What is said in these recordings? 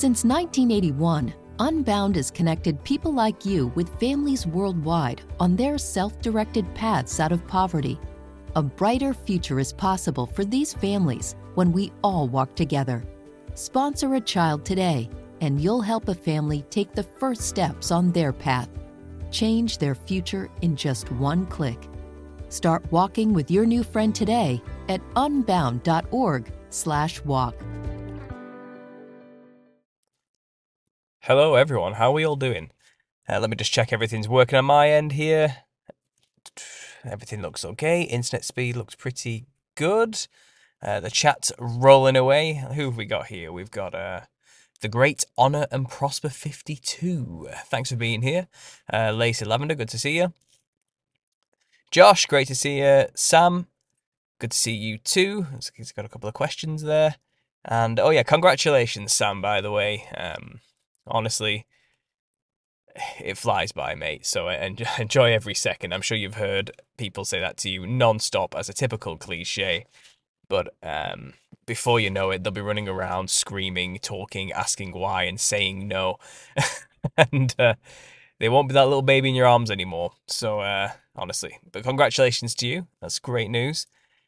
Since 1981, Unbound has connected people like you with families worldwide on their self-directed paths out of poverty. A brighter future is possible for these families when we all walk together. Sponsor a child today, and you'll help a family take the first steps on their path. Change their future in just one click. Start walking with your new friend today at unbound.org/walk. Hello everyone, how are we all doing? Let me just check everything's working on my end here. Everything looks okay. Internet speed looks pretty good. The chat's rolling away. Who have we got here? We've got the Great Honor and Prosper 52. Thanks for being here. Lacey Lavender, good to see you. Josh, great to see you. Sam, good to see you too. He's got a couple of questions there. And oh yeah, congratulations, Sam, by the way. Honestly, it flies by, mate, so enjoy every second. I'm sure you've heard people say that to you non-stop as a typical cliche, but before you know it, they'll be running around screaming, talking, asking why, and saying no. And they won't be that little baby in your arms anymore, so honestly. But congratulations to you. That's great news.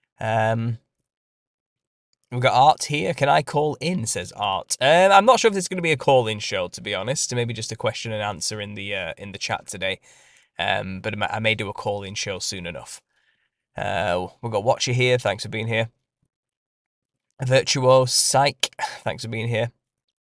We've got Art here. Can I call in, says Art. I'm not sure if this is going to be a call-in show, to be honest. Maybe just a question and answer in the chat today. But I may do a call-in show soon enough. We've got Watcher here. Thanks for being here. Virtuo Psych. Thanks for being here.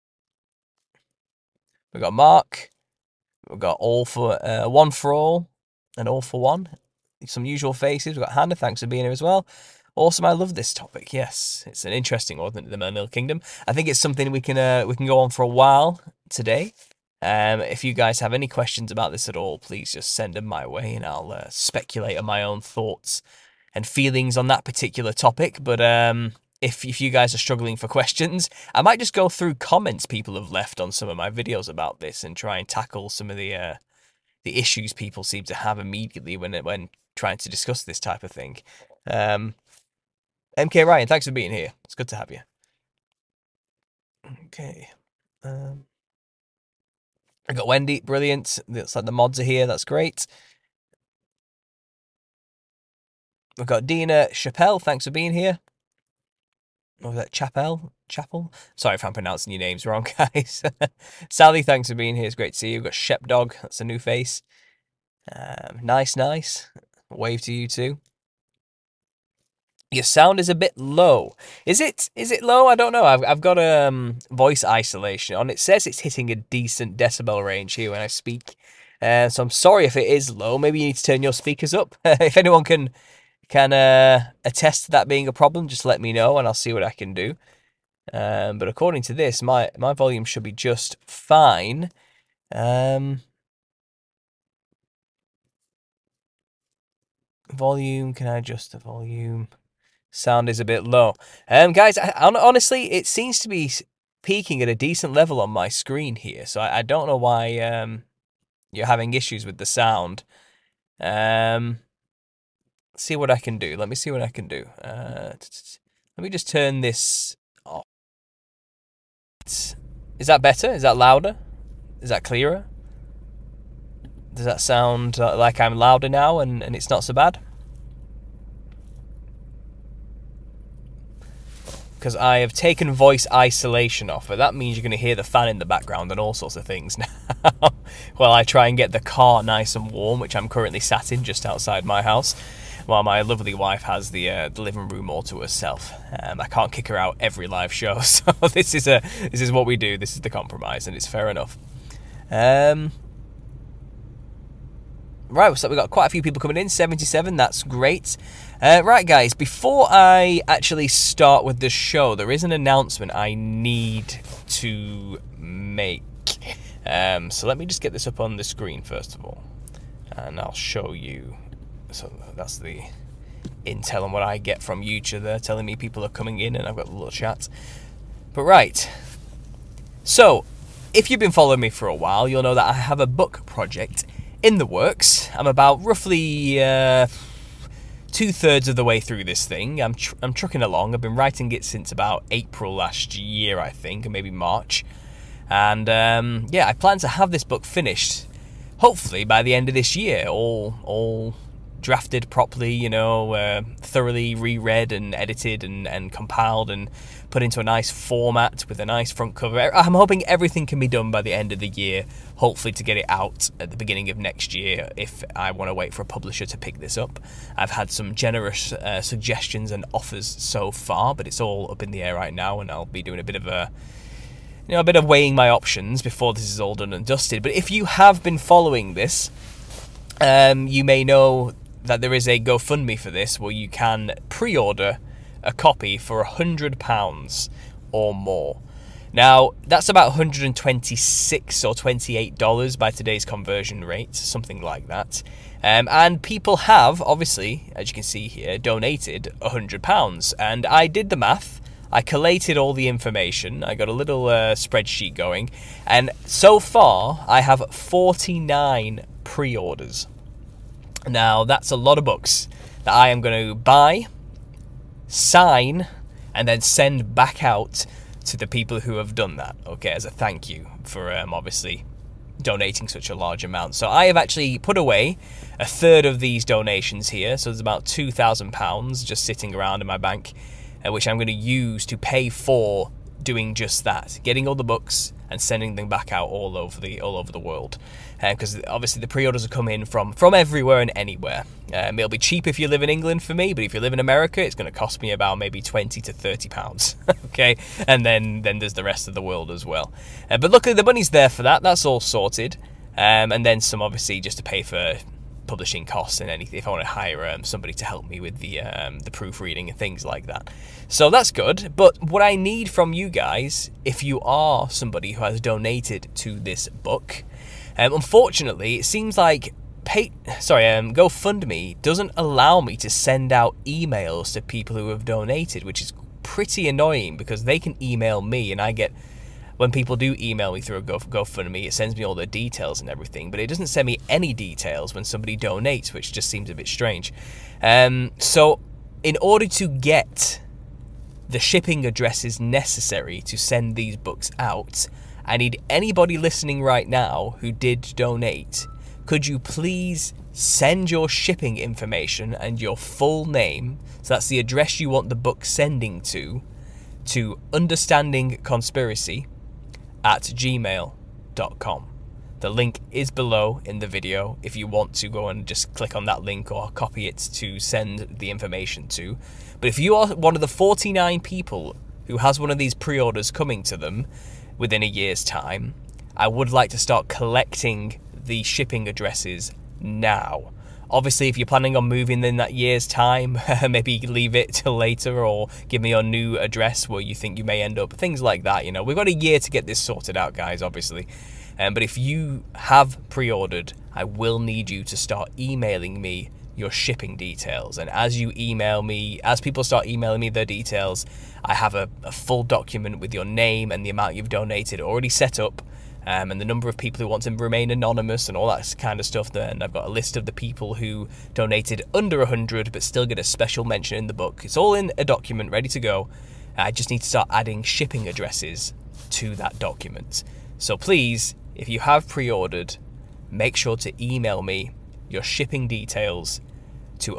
We've got Mark. We've got All for One for All and All for One. Some usual faces. We've got Hannah. Thanks for being here as well. Awesome, I love this topic. Yes, it's an interesting one, the Mermaid Kingdom. I think it's something we can go on for a while today. If you guys have any questions about this at all, please just send them my way, and I'll speculate on my own thoughts and feelings on that particular topic. But if you guys are struggling for questions, I might just go through comments people have left on some of my videos about this and try and tackle some of the issues people seem to have immediately when trying to discuss this type of thing. MK Ryan, thanks for being here. It's good to have you. Okay. I got Wendy, brilliant. Looks like the mods are here. That's great. We've got Dina Chappelle. Thanks for being here. What was that? Chapel? Sorry if I'm pronouncing your names wrong, guys. Sally, thanks for being here. It's great to see you. We've got Shepdog. That's a new face. Nice. Wave to you too. Your sound is a bit low. Is it low? I don't know. I've got voice isolation on. It says it's hitting a decent decibel range here when I speak. So I'm sorry if it is low. Maybe you need to turn your speakers up. If anyone can attest to that being a problem, just let me know and I'll see what I can do. But according to this, my volume should be just fine. Volume, can I adjust the volume? Sound is a bit low. Guys, honestly, it seems to be peaking at a decent level on my screen here, so I don't know why you're having issues with the sound. See what I can do. Let me see what I can do. Let me just turn this off. Is that better? Is that louder? Is that clearer? Does that sound like I'm louder now and it's not so bad? Because I have taken voice isolation off, but that means you're going to hear the fan in the background and all sorts of things now. While I try and get the car nice and warm, which I'm currently sat in just outside my house, while my lovely wife has the living room all to herself. I can't kick her out every live show, so this is what we do. This is the compromise, and it's fair enough. Right, so we've got quite a few people coming in, 77, that's great. Right, guys, before I actually start with the show, there is an announcement I need to make. So let me just get this up on the screen, first of all, and I'll show you. So that's the intel on what I get from YouTube there, telling me people are coming in, and I've got a little chat. But right, so if you've been following me for a while, you'll know that I have a book project in the works. I'm about roughly 2/3 of the way through this thing. I'm trucking along. I've been writing it since about April last year, I think, or maybe March. And yeah, I plan to have this book finished, hopefully by the end of this year, all drafted properly, thoroughly reread and edited and compiled and put into a nice format with a nice front cover. I'm hoping everything can be done by the end of the year, hopefully to get it out at the beginning of next year if I want to wait for a publisher to pick this up. I've had some generous suggestions and offers so far, but it's all up in the air right now, and I'll be doing a bit of weighing my options before this is all done and dusted. But if you have been following this, you may know that there is a GoFundMe for this where you can pre-order a copy for £100 or more. Now, that's about $126 or $28 by today's conversion rate, something like that. And people have, obviously, as you can see here, donated £100. And I did the math. I collated all the information. I got a little spreadsheet going. And so far, I have 49 pre-orders. Now, that's a lot of books that I am going to buy, sign, and then send back out to the people who have done that, okay, as a thank you for obviously donating such a large amount. So I have actually put away a third of these donations here, so there's about £2,000 just sitting around in my bank, which I'm going to use to pay for doing just that, getting all the books and sending them back out all over the world. Because obviously the pre-orders are coming from everywhere and anywhere. It'll be cheap if you live in England for me, but if you live in America, it's going to cost me about maybe £20 to £30. Okay, and then there's the rest of the world as well. But luckily the money's there for that. That's all sorted. And then some, obviously, just to pay for publishing costs and anything if I want to hire somebody to help me with the proofreading and things like that. So that's good. But what I need from you guys, if you are somebody who has donated to this book, unfortunately, it seems like GoFundMe doesn't allow me to send out emails to people who have donated, which is pretty annoying because they can email me, and I get, when people do email me through a GoFundMe, it sends me all the details and everything, but it doesn't send me any details when somebody donates, which just seems a bit strange. So in order to get the shipping addresses necessary to send these books out, I need anybody listening right now who did donate. Could you please send your shipping information and your full name, so that's the address you want the book sending to understandingconspiracy@gmail.com. The link is below in the video if you want to go and just click on that link or copy it to send the information to. But if you are one of the 49 people who has one of these pre-orders coming to them within a year's time, I would like to start collecting the shipping addresses now. Obviously, if you're planning on moving in that year's time, maybe leave it till later or give me your new address where you think you may end up, things like that. We've got a year to get this sorted out, guys, obviously. But if you have pre-ordered, I will need you to start emailing me your shipping details. And as you email me, as people start emailing me their details, I have a full document with your name and the amount you've donated already set up, and the number of people who want to remain anonymous and all that kind of stuff there. And I've got a list of the people who donated under 100 but still get a special mention in the book. It's all in a document ready to go. I just need to start adding shipping addresses to that document. So please, if you have pre-ordered, make sure to email me your shipping details to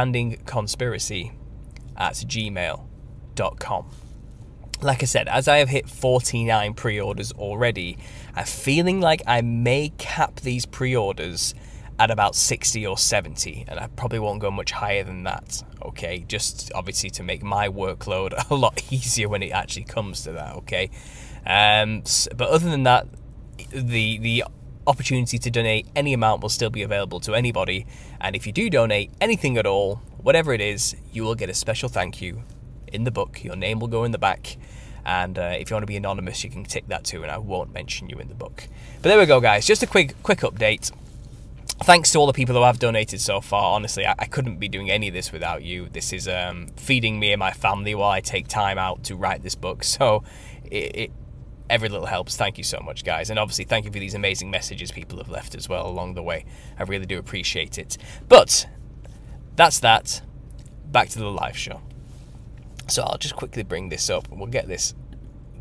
understandingconspiracy@gmail.com. Like I said, as I have hit 49 pre-orders already, I'm feeling like I may cap these pre-orders at about 60 or 70, and I probably won't go much higher than that, okay? Just obviously to make my workload a lot easier when it actually comes to that, okay? But other than that, the opportunity to donate any amount will still be available to anybody, and if you do donate anything at all, whatever it is, you will get a special thank you in the book. Your name will go in the back, and if you want to be anonymous, you can tick that too, and I won't mention you in the book. But there we go, guys, just a quick update. Thanks to all the people who have donated so far. Honestly, I couldn't be doing any of this without you. This is feeding me and my family while I take time out to write this book, so every little helps. Thank you so much, guys. And obviously, thank you for these amazing messages people have left as well along the way. I really do appreciate it. But that's that. Back to the live show. So I'll just quickly bring this up and we'll get this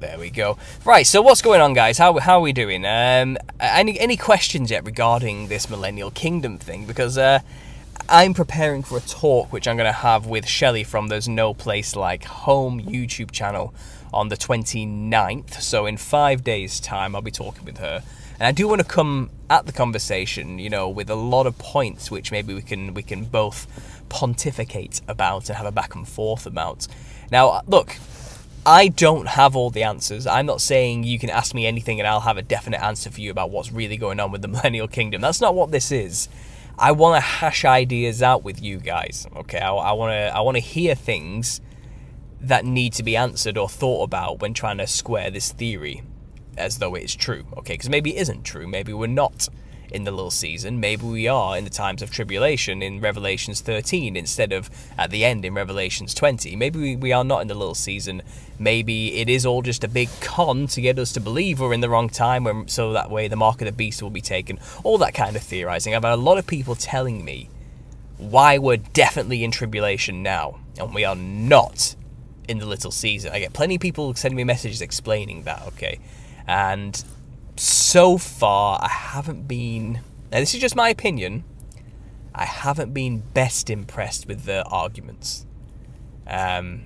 There we go. Right, so what's going on, guys? How are we doing? Any questions yet regarding this Millennial Kingdom thing? Because I'm preparing for a talk which I'm going to have with Shelley from There's No Place Like Home YouTube channel on the 29th. So in 5 days' time, I'll be talking with her. And I do want to come at the conversation, you know, with a lot of points which maybe we can both pontificate about and have a back and forth about. Now, look, I don't have all the answers. I'm not saying you can ask me anything and I'll have a definite answer for you about what's really going on with the Millennial Kingdom. That's not what this is. I want to hash ideas out with you guys, okay? I want to hear things that need to be answered or thought about when trying to square this theory as though it is true, okay? Because maybe it isn't true. Maybe we're not in the little season. Maybe we are in the times of tribulation in Revelations 13 instead of at the end in Revelations 20. Maybe we are not in the little season. Maybe it is all just a big con to get us to believe we're in the wrong time, so that way the mark of the beast will be taken. All that kind of theorizing. I've had a lot of people telling me why we're definitely in tribulation now and we are not in the little season. I get plenty of people sending me messages explaining that, okay? And so far, I haven't been... Now, this is just my opinion. I haven't been best impressed with the arguments. And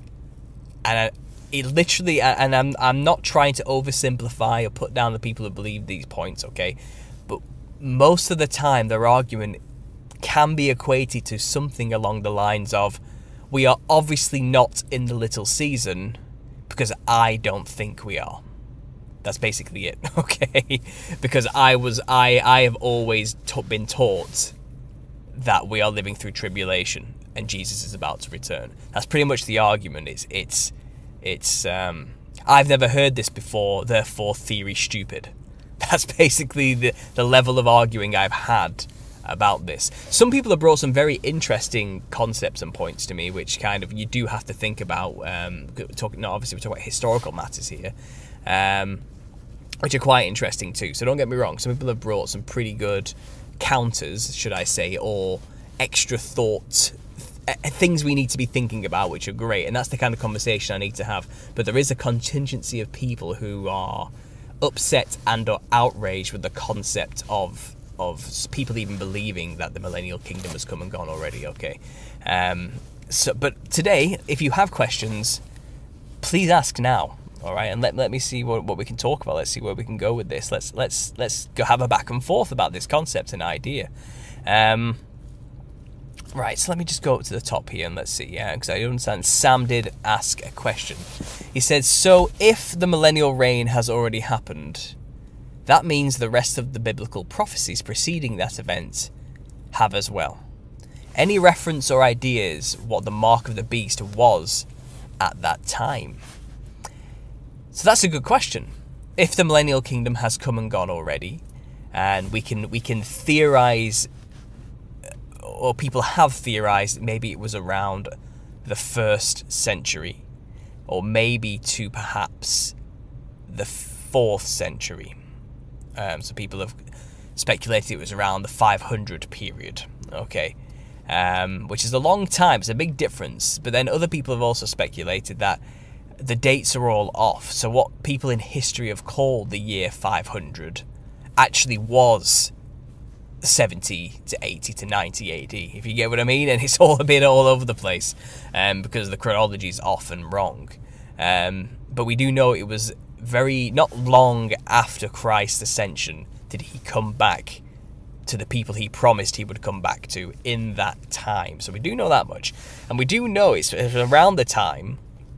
it literally... And I'm not trying to oversimplify or put down the people who believe these points, okay? But most of the time, their argument can be equated to something along the lines of, we are obviously not in the little season because I don't think we are. That's basically it, okay? Because I have always been taught that we are living through tribulation and Jesus is about to return. That's pretty much the argument. It's I've never heard this before, therefore theory stupid. That's basically the level of arguing I've had about this. Some people have brought some very interesting concepts and points to me, which kind of you do have to think about. Obviously we're talking about historical matters here. Which are quite interesting too. So don't get me wrong, some people have brought some pretty good counters, should I say, or extra thought, things we need to be thinking about, which are great, and that's the kind of conversation I need to have. But there is a contingency of people who are upset and or outraged with the concept of people even believing that the Millennial Kingdom has come and gone already, okay? But today, if you have questions, please ask now. All right, and let me see what we can talk about. Let's see where we can go with this. Let's go have a back and forth about this concept and idea. Right, so let me just go up to the top here and let's see. Yeah, because I understand Sam did ask a question. He said, so if the millennial reign has already happened, that means the rest of the biblical prophecies preceding that event have as well. Any reference or ideas what the mark of the beast was at that time? So that's a good question. If the Millennial Kingdom has come and gone already, and we can theorize, or people have theorized, maybe it was around the 1st century, or maybe to perhaps the 4th century. So people have speculated it was around the 500 period, okay, which is a long time. It's a big difference. But then other people have also speculated that the dates are all off. So what people in history have called the year 500 actually was 70 to 80 to 90 AD, if you get what I mean. And it's all a bit all over the place because the chronology is often wrong. But we do know it was not long after Christ's ascension did he come back to the people he promised he would come back to in that time. So we do know that much. And we do know it's around the time,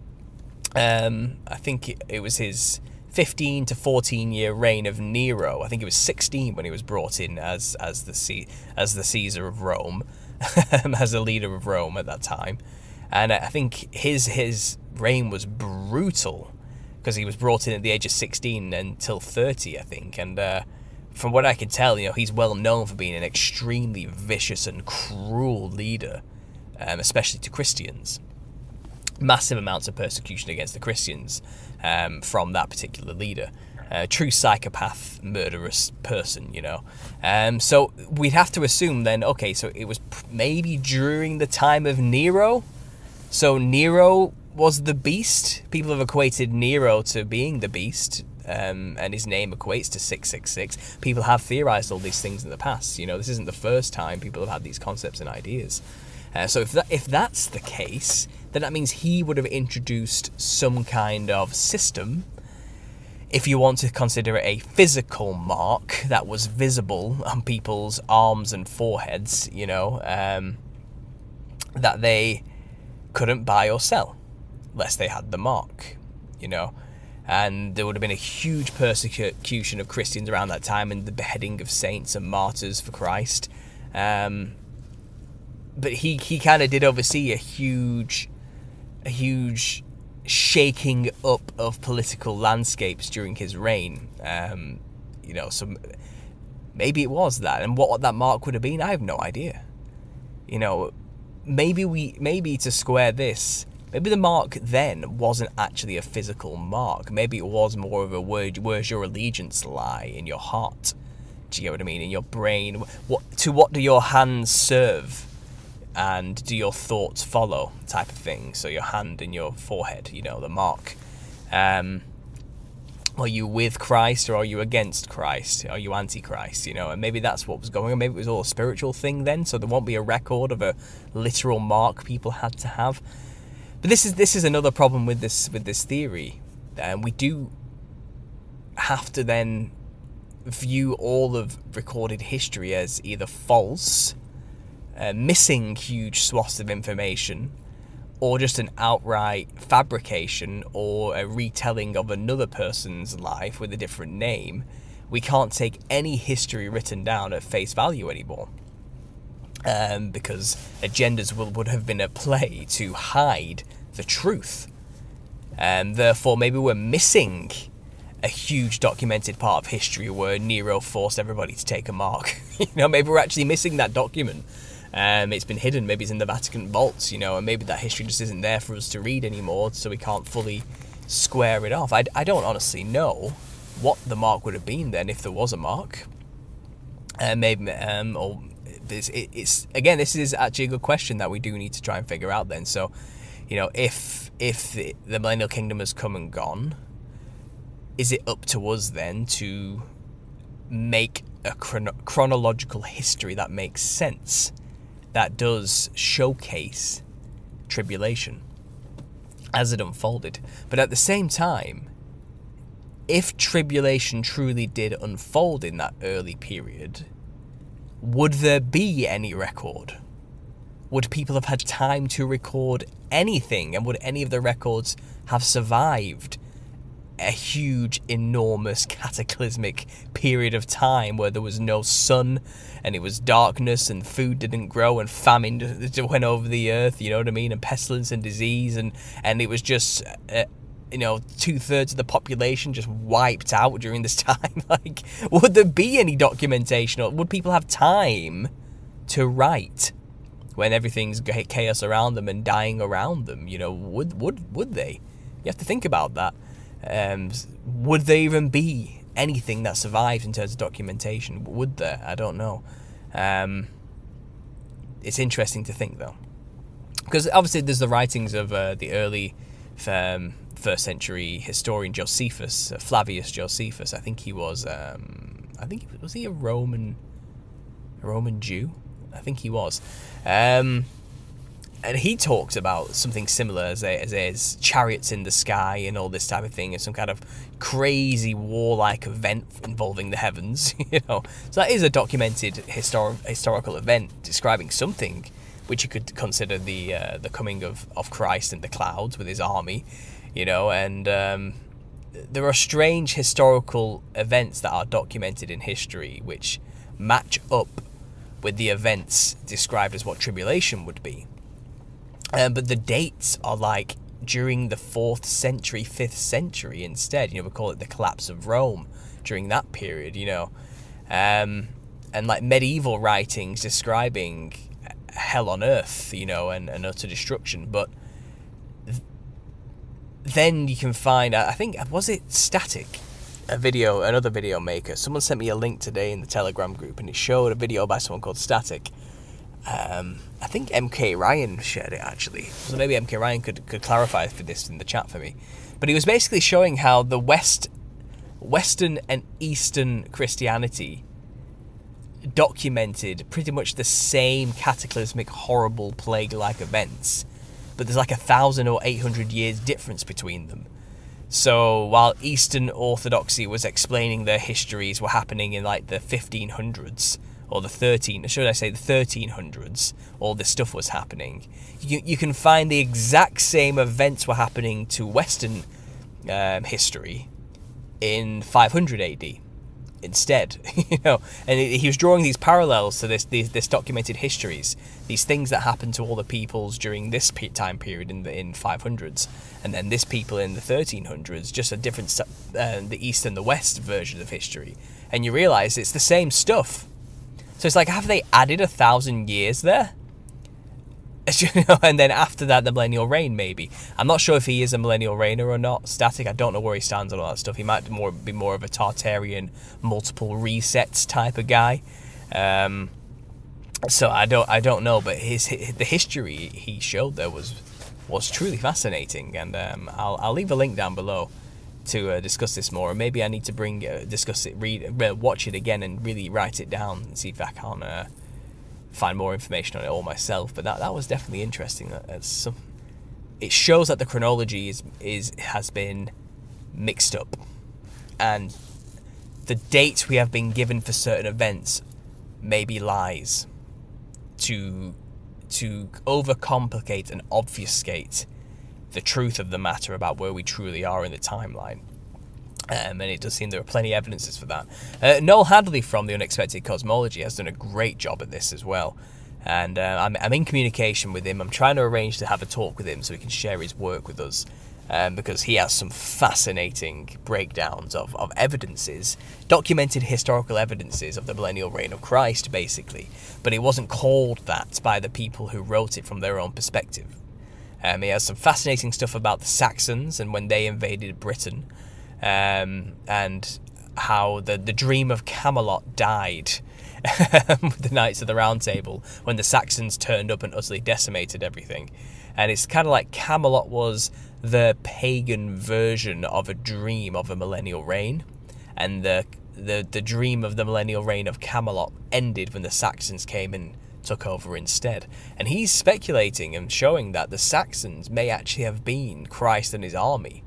I think it was his 15 to 14 year reign of Nero. I think he was 16 when he was brought in as the Caesar of Rome, as the leader of Rome at that time. And I think his reign was brutal because he was brought in at the age of 16 until 30, I think. And from what I can tell, he's well known for being an extremely vicious and cruel leader, especially to Christians. Massive amounts of persecution against the Christians from that particular leader. True psychopath, murderous person, So we'd have to assume then, okay, so it was maybe during the time of Nero. So Nero was the beast. People have equated Nero to being the beast, and his name equates to 666. People have theorized all these things in the past. This isn't the first time people have had these concepts and ideas. So if that's the case, then that means he would have introduced some kind of system, if you want to consider it a physical mark that was visible on people's arms and foreheads, that they couldn't buy or sell unless they had the mark, and there would have been a huge persecution of Christians around that time and the beheading of saints and martyrs for Christ. But he kind of did oversee a huge shaking up of political landscapes during his reign. So maybe it was that, and what that mark would have been, I have no idea. Maybe to square this, maybe the mark then wasn't actually a physical mark. Maybe it was more of a where's your allegiance lie? In your heart. Do you get what I mean? In your brain. What do your hands serve? And do your thoughts follow, type of thing. So your hand in your forehead, the mark. Are you with Christ or are you against Christ? Are you anti-Christ? And maybe that's what was going on. Maybe it was all a spiritual thing then, so there won't be a record of a literal mark people had to have. But this is another problem with this theory. We do have to then view all of recorded history as either false, missing huge swaths of information, or just an outright fabrication or a retelling of another person's life with a different name. We can't take any history written down at face value anymore, because agendas would have been at play to hide the truth. And therefore, maybe we're missing a huge documented part of history where Nero forced everybody to take a mark. Maybe we're actually missing that document. It's been hidden, maybe it's in the Vatican vaults, and maybe that history just isn't there for us to read anymore, so we can't fully square it off. I don't honestly know what the mark would have been then, if there was a mark. This is actually a good question that we do need to try and figure out then. So, if the millennial kingdom has come and gone, is it up to us then to make a chronological history that makes sense, that does showcase tribulation as it unfolded? But at the same time, if tribulation truly did unfold in that early period, would there be any record? Would people have had time to record anything? And would any of the records have survived a huge, enormous, cataclysmic period of time where there was no sun and it was darkness and food didn't grow and famine went over the earth, and pestilence and disease, and it was just 2/3 of the population just wiped out during this time? Would there be any documentation, or would people have time to write when everything's chaos around them and dying around them? Would they? You have to think about that. Would there even be anything that survives in terms of documentation? Would there? I don't know. It's interesting to think, though, because obviously there's the writings of the early first century historian Josephus, Flavius Josephus. I think he was. Was he a Roman Jew? I think he was. And he talks about something similar as chariots in the sky and all this type of thing, and some kind of crazy warlike event involving the heavens. So that is a documented historical event describing something which you could consider the coming of Christ in the clouds with his army. And there are strange historical events that are documented in history which match up with the events described as what tribulation would be. But the dates are like during the 4th century, 5th century instead. We call it the collapse of Rome during that period, and like medieval writings describing hell on earth, and utter destruction. But then you can find, I think, was it Static? Another video maker. Someone sent me a link today in the Telegram group, and it showed a video by someone called Static. I think MK Ryan shared it actually, so maybe MK Ryan could clarify for this in the chat for me. But he was basically showing how the Western and Eastern Christianity documented pretty much the same cataclysmic, horrible, plague-like events, but there's like 1,000 or 800 years difference between them. So while Eastern Orthodoxy was explaining their histories were happening in like the 1500s, or the 1300s, all this stuff was happening. You can find the exact same events were happening to Western history in 500 AD instead, and he was drawing these parallels to this documented histories, these things that happened to all the peoples during this time period in 500s, and then this people in the 1300s, just a different the East and the West version of history, and you realize it's the same stuff. So it's like, have they added 1,000 years there? And then after that, the millennial reign, maybe. I'm not sure if he is a millennial reigner or not. Static, I don't know where he stands on all that stuff. He might be more of a Tartarian, multiple resets type of guy. So I don't know, but the history he showed there was truly fascinating, and I'll leave a link down below to discuss this more. Maybe I need to discuss it, watch it again, and really write it down and see if I can find more information on it all myself. But that was definitely interesting. It shows that the chronology has been mixed up, and the dates we have been given for certain events may be lies to overcomplicate and obfuscate the truth of the matter about where we truly are in the timeline. And it does seem there are plenty of evidences for that. Noel Hadley from The Unexpected Cosmology has done a great job at this as well. And I'm in communication with him. I'm trying to arrange to have a talk with him so he can share his work with us. Because he has some fascinating breakdowns of evidences, documented historical evidences of the millennial reign of Christ, basically. But it wasn't called that by the people who wrote it from their own perspective. He has some fascinating stuff about the Saxons and when they invaded Britain, and how the dream of Camelot died with the Knights of the Round Table when the Saxons turned up and utterly decimated everything. And it's kind of like Camelot was the pagan version of a dream of a millennial reign, and the dream of the millennial reign of Camelot ended when the Saxons came and took over instead. And he's speculating and showing that the Saxons may actually have been Christ and his army,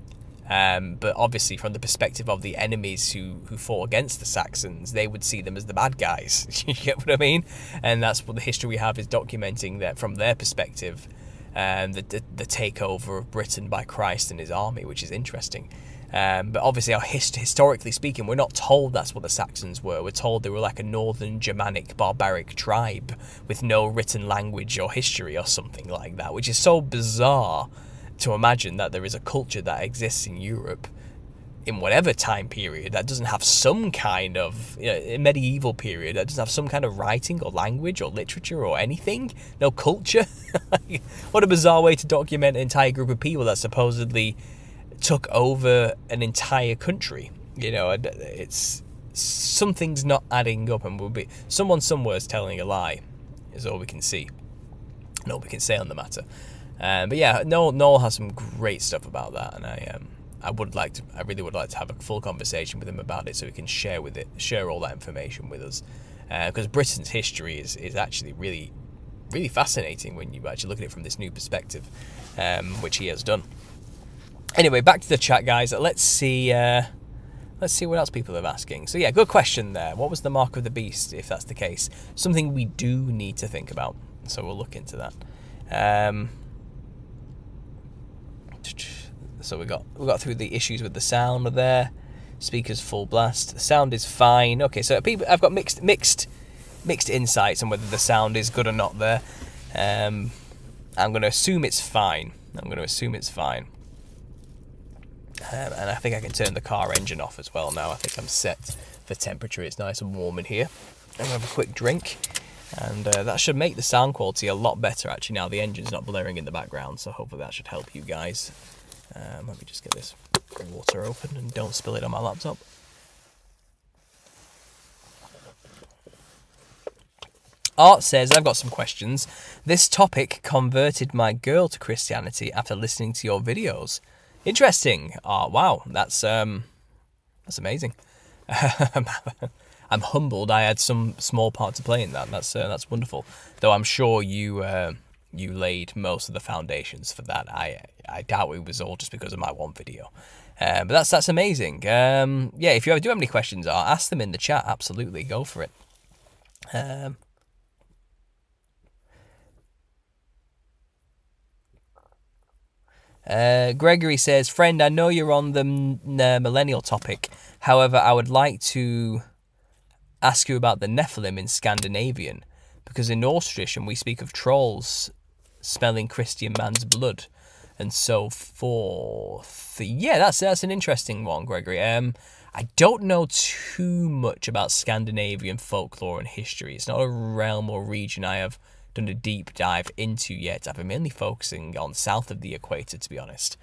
but obviously from the perspective of the enemies who fought against the Saxons, they would see them as the bad guys. You get what I mean? And that's what the history we have is documenting, that from their perspective, the takeover of Britain by Christ and his army, which is interesting. But obviously, historically speaking, we're not told that's what the Saxons were. We're told they were like a northern Germanic barbaric tribe with no written language or history or something like that, which is so bizarre to imagine that there is a culture that exists in Europe in whatever time period that doesn't have some kind of medieval period that doesn't have some kind of writing or language or literature or anything, no culture. What a bizarre way to document an entire group of people that supposedly took over an entire country. It's something's not adding up, and will be someone somewhere is telling a lie, is all we can see and all we can say on the matter. But yeah, Noel has some great stuff about that, and I really would like to have a full conversation with him about it so he can share all that information with us, because Britain's history is actually really, really fascinating when you actually look at it from this new perspective, which he has done. Anyway, back to the chat, guys. Let's see what else people are asking. So yeah, good question there. What was the mark of the beast, if that's the case? Something we do need to think about, so we'll look into that. So we got through the issues with the sound there. Speakers full blast. The sound is fine. Okay, so I've got mixed insights on whether the sound is good or not there. I'm going to assume it's fine. And I think I can turn the car engine off as well now. I think I'm set for temperature. It's nice and warm in here. I'm going to have a quick drink. And that should make the sound quality a lot better, actually, now the engine's not blaring in the background. So hopefully that should help you guys. Let me just get this water open and don't spill it on my laptop. Art says, I've got some questions. This topic converted my girl to Christianity after listening to your videos. Interesting. Art, wow, that's amazing. I'm humbled. I had some small part to play in that. That's wonderful. Though I'm sure you laid most of the foundations for that. I doubt it was all just because of my one video. But that's amazing. Yeah, if you ever do have any questions, ask them in the chat. Absolutely, go for it. Gregory says, friend, I know you're on the millennial topic. However, I would like to ask you about the Nephilim in Scandinavian, because in Norse tradition we speak of trolls smelling Christian man's blood and so forth. Yeah, that's an interesting one, Gregory. I don't know too much about Scandinavian folklore and history. It's not a realm or region I have done a deep dive into yet. I've been mainly focusing on south of the equator, to be honest.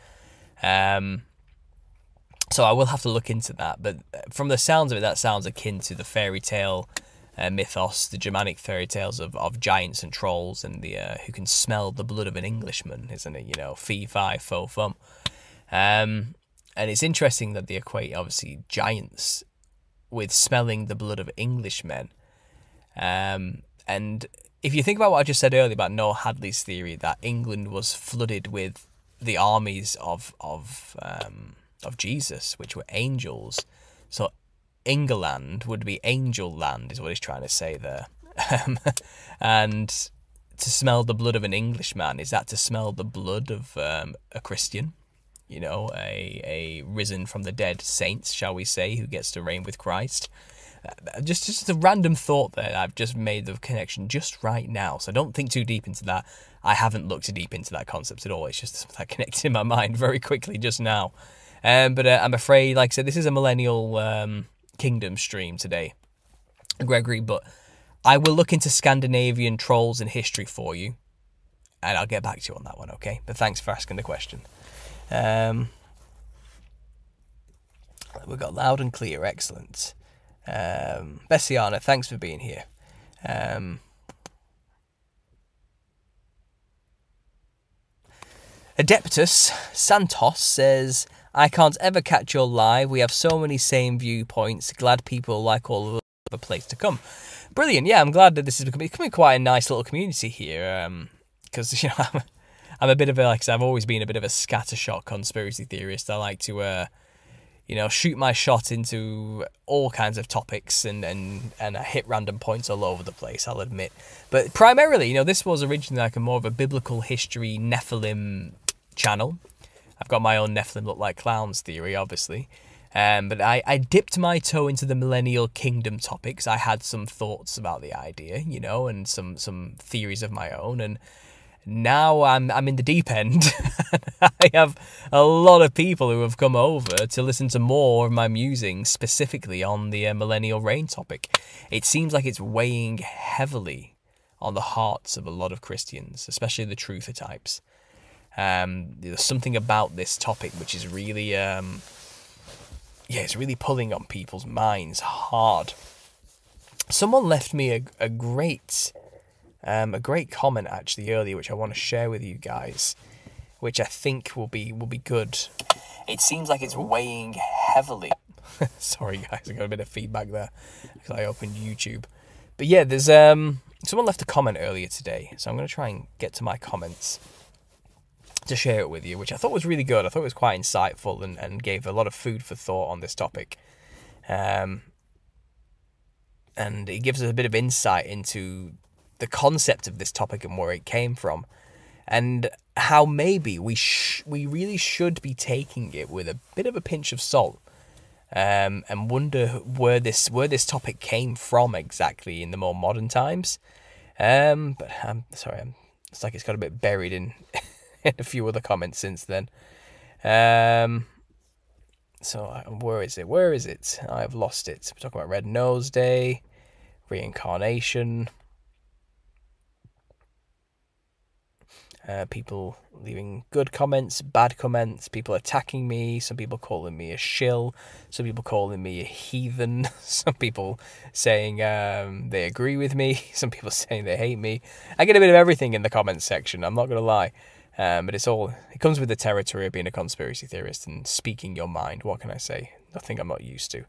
So I will have to look into that. But from the sounds of it, that sounds akin to the fairy tale mythos, the Germanic fairy tales of giants and trolls, and the who can smell the blood of an Englishman, isn't it? You know, fee, fi, fo, fum. And it's interesting that they equate, obviously, giants with smelling the blood of Englishmen. And if you think about what I just said earlier about Noah Hadley's theory that England was flooded with the armies of Jesus, which were angels, so England would be angel land, is what he's trying to say there. And to smell the blood of an Englishman, is that to smell the blood of a Christian? You know, a risen from the dead saint, shall we say, who gets to reign with Christ. Just a random thought there. I've just made the connection just right now, so don't think too deep into that. I haven't looked too deep into that concept at all. It's just something that connected in my mind very quickly just now. But I'm afraid, like I said, this is a Millennial Kingdom stream today, Gregory, but I will look into Scandinavian trolls and history for you, and I'll get back to you on that one, okay? But thanks for asking the question. We've got loud and clear, excellent. Bessiana, thanks for being here. Adeptus Santos says, I can't ever catch your live. We have so many same viewpoints. Glad people like all of the place to come. Brilliant. Yeah, I'm glad that this is becoming quite a nice little community here. Because, you know, I'm a bit of a, like I said, I've always been a bit of a scattershot conspiracy theorist. I like to, you know, shoot my shot into all kinds of topics and I hit random points all over the place, I'll admit. But primarily, you know, this was originally like a more of a biblical history Nephilim channel. I've got my own Nephilim look like clowns theory, obviously. But I dipped my toe into the Millennial Kingdom topics. I had some thoughts about the idea, you know, and some theories of my own. And now I'm in the deep end. I have a lot of people who have come over to listen to more of my musings, specifically on the millennial reign topic. It seems like it's weighing heavily on the hearts of a lot of Christians, especially the truther types. There's something about this topic which is really, it's really pulling on people's minds hard. Someone left me a great comment actually earlier, which I want to share with you guys, which I think will be good. It seems like it's weighing heavily. Sorry guys, I got a bit of feedback there because I opened YouTube. But yeah, there's someone left a comment earlier today, so I'm going to try and get to my comments to share it with you, which I thought was really good. I thought it was quite insightful and gave a lot of food for thought on this topic. And it gives us a bit of insight into the concept of this topic and where it came from, and how maybe we really should be taking it with a bit of a pinch of salt, and wonder where this topic came from exactly in the more modern times. But I'm sorry, it's like it's got a bit buried in a few other comments since then. So where is it? I've lost it. We're talking about Red Nose Day, reincarnation. People leaving good comments, bad comments, people attacking me, some people calling me a shill, some people calling me a heathen, some people saying they agree with me, some people saying they hate me. I get a bit of everything in the comments section, I'm not going to lie. But it comes with the territory of being a conspiracy theorist and speaking your mind. What can I say? Nothing I'm not used to.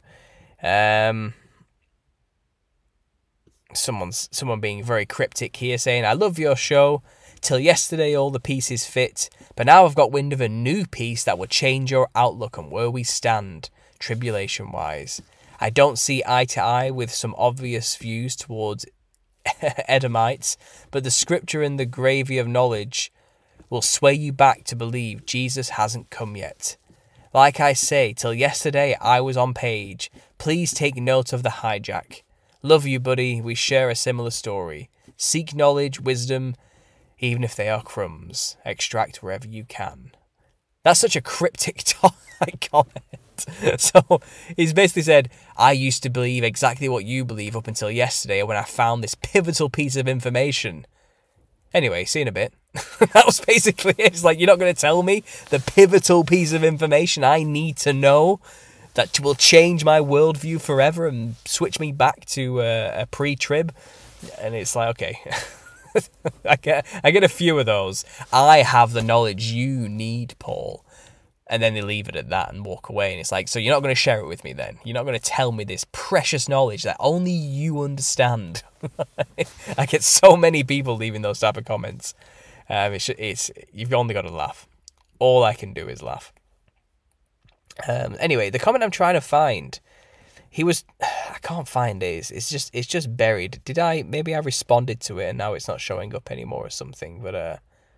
Someone being very cryptic here, saying, I love your show. Till yesterday all the pieces fit, but now I've got wind of a new piece that will change your outlook on where we stand, tribulation-wise. I don't see eye to eye with some obvious views towards Edomites, but the scripture and the gravy of knowledge will sway you back to believe Jesus hasn't come yet. Like I say, till yesterday I was on page. Please take note of the hijack. Love you, buddy. We share a similar story. Seek knowledge, wisdom, even if they are crumbs. Extract wherever you can. That's such a cryptic comment. So he's basically said, I used to believe exactly what you believe up until yesterday when I found this pivotal piece of information. Anyway, see you in a bit. That was basically it. It's like, you're not going to tell me the pivotal piece of information I need to know that will change my worldview forever and switch me back to a pre-trib? And it's like, okay. I get a few of those. I have the knowledge you need, Paul. And then they leave it at that and walk away. And it's like, so you're not going to share it with me then? You're not going to tell me this precious knowledge that only you understand? I get so many people leaving those type of comments. You've only got to laugh. All I can do is laugh. Anyway, the comment I'm trying to find, I can't find it. It's just buried. Maybe I responded to it and now it's not showing up anymore or something, but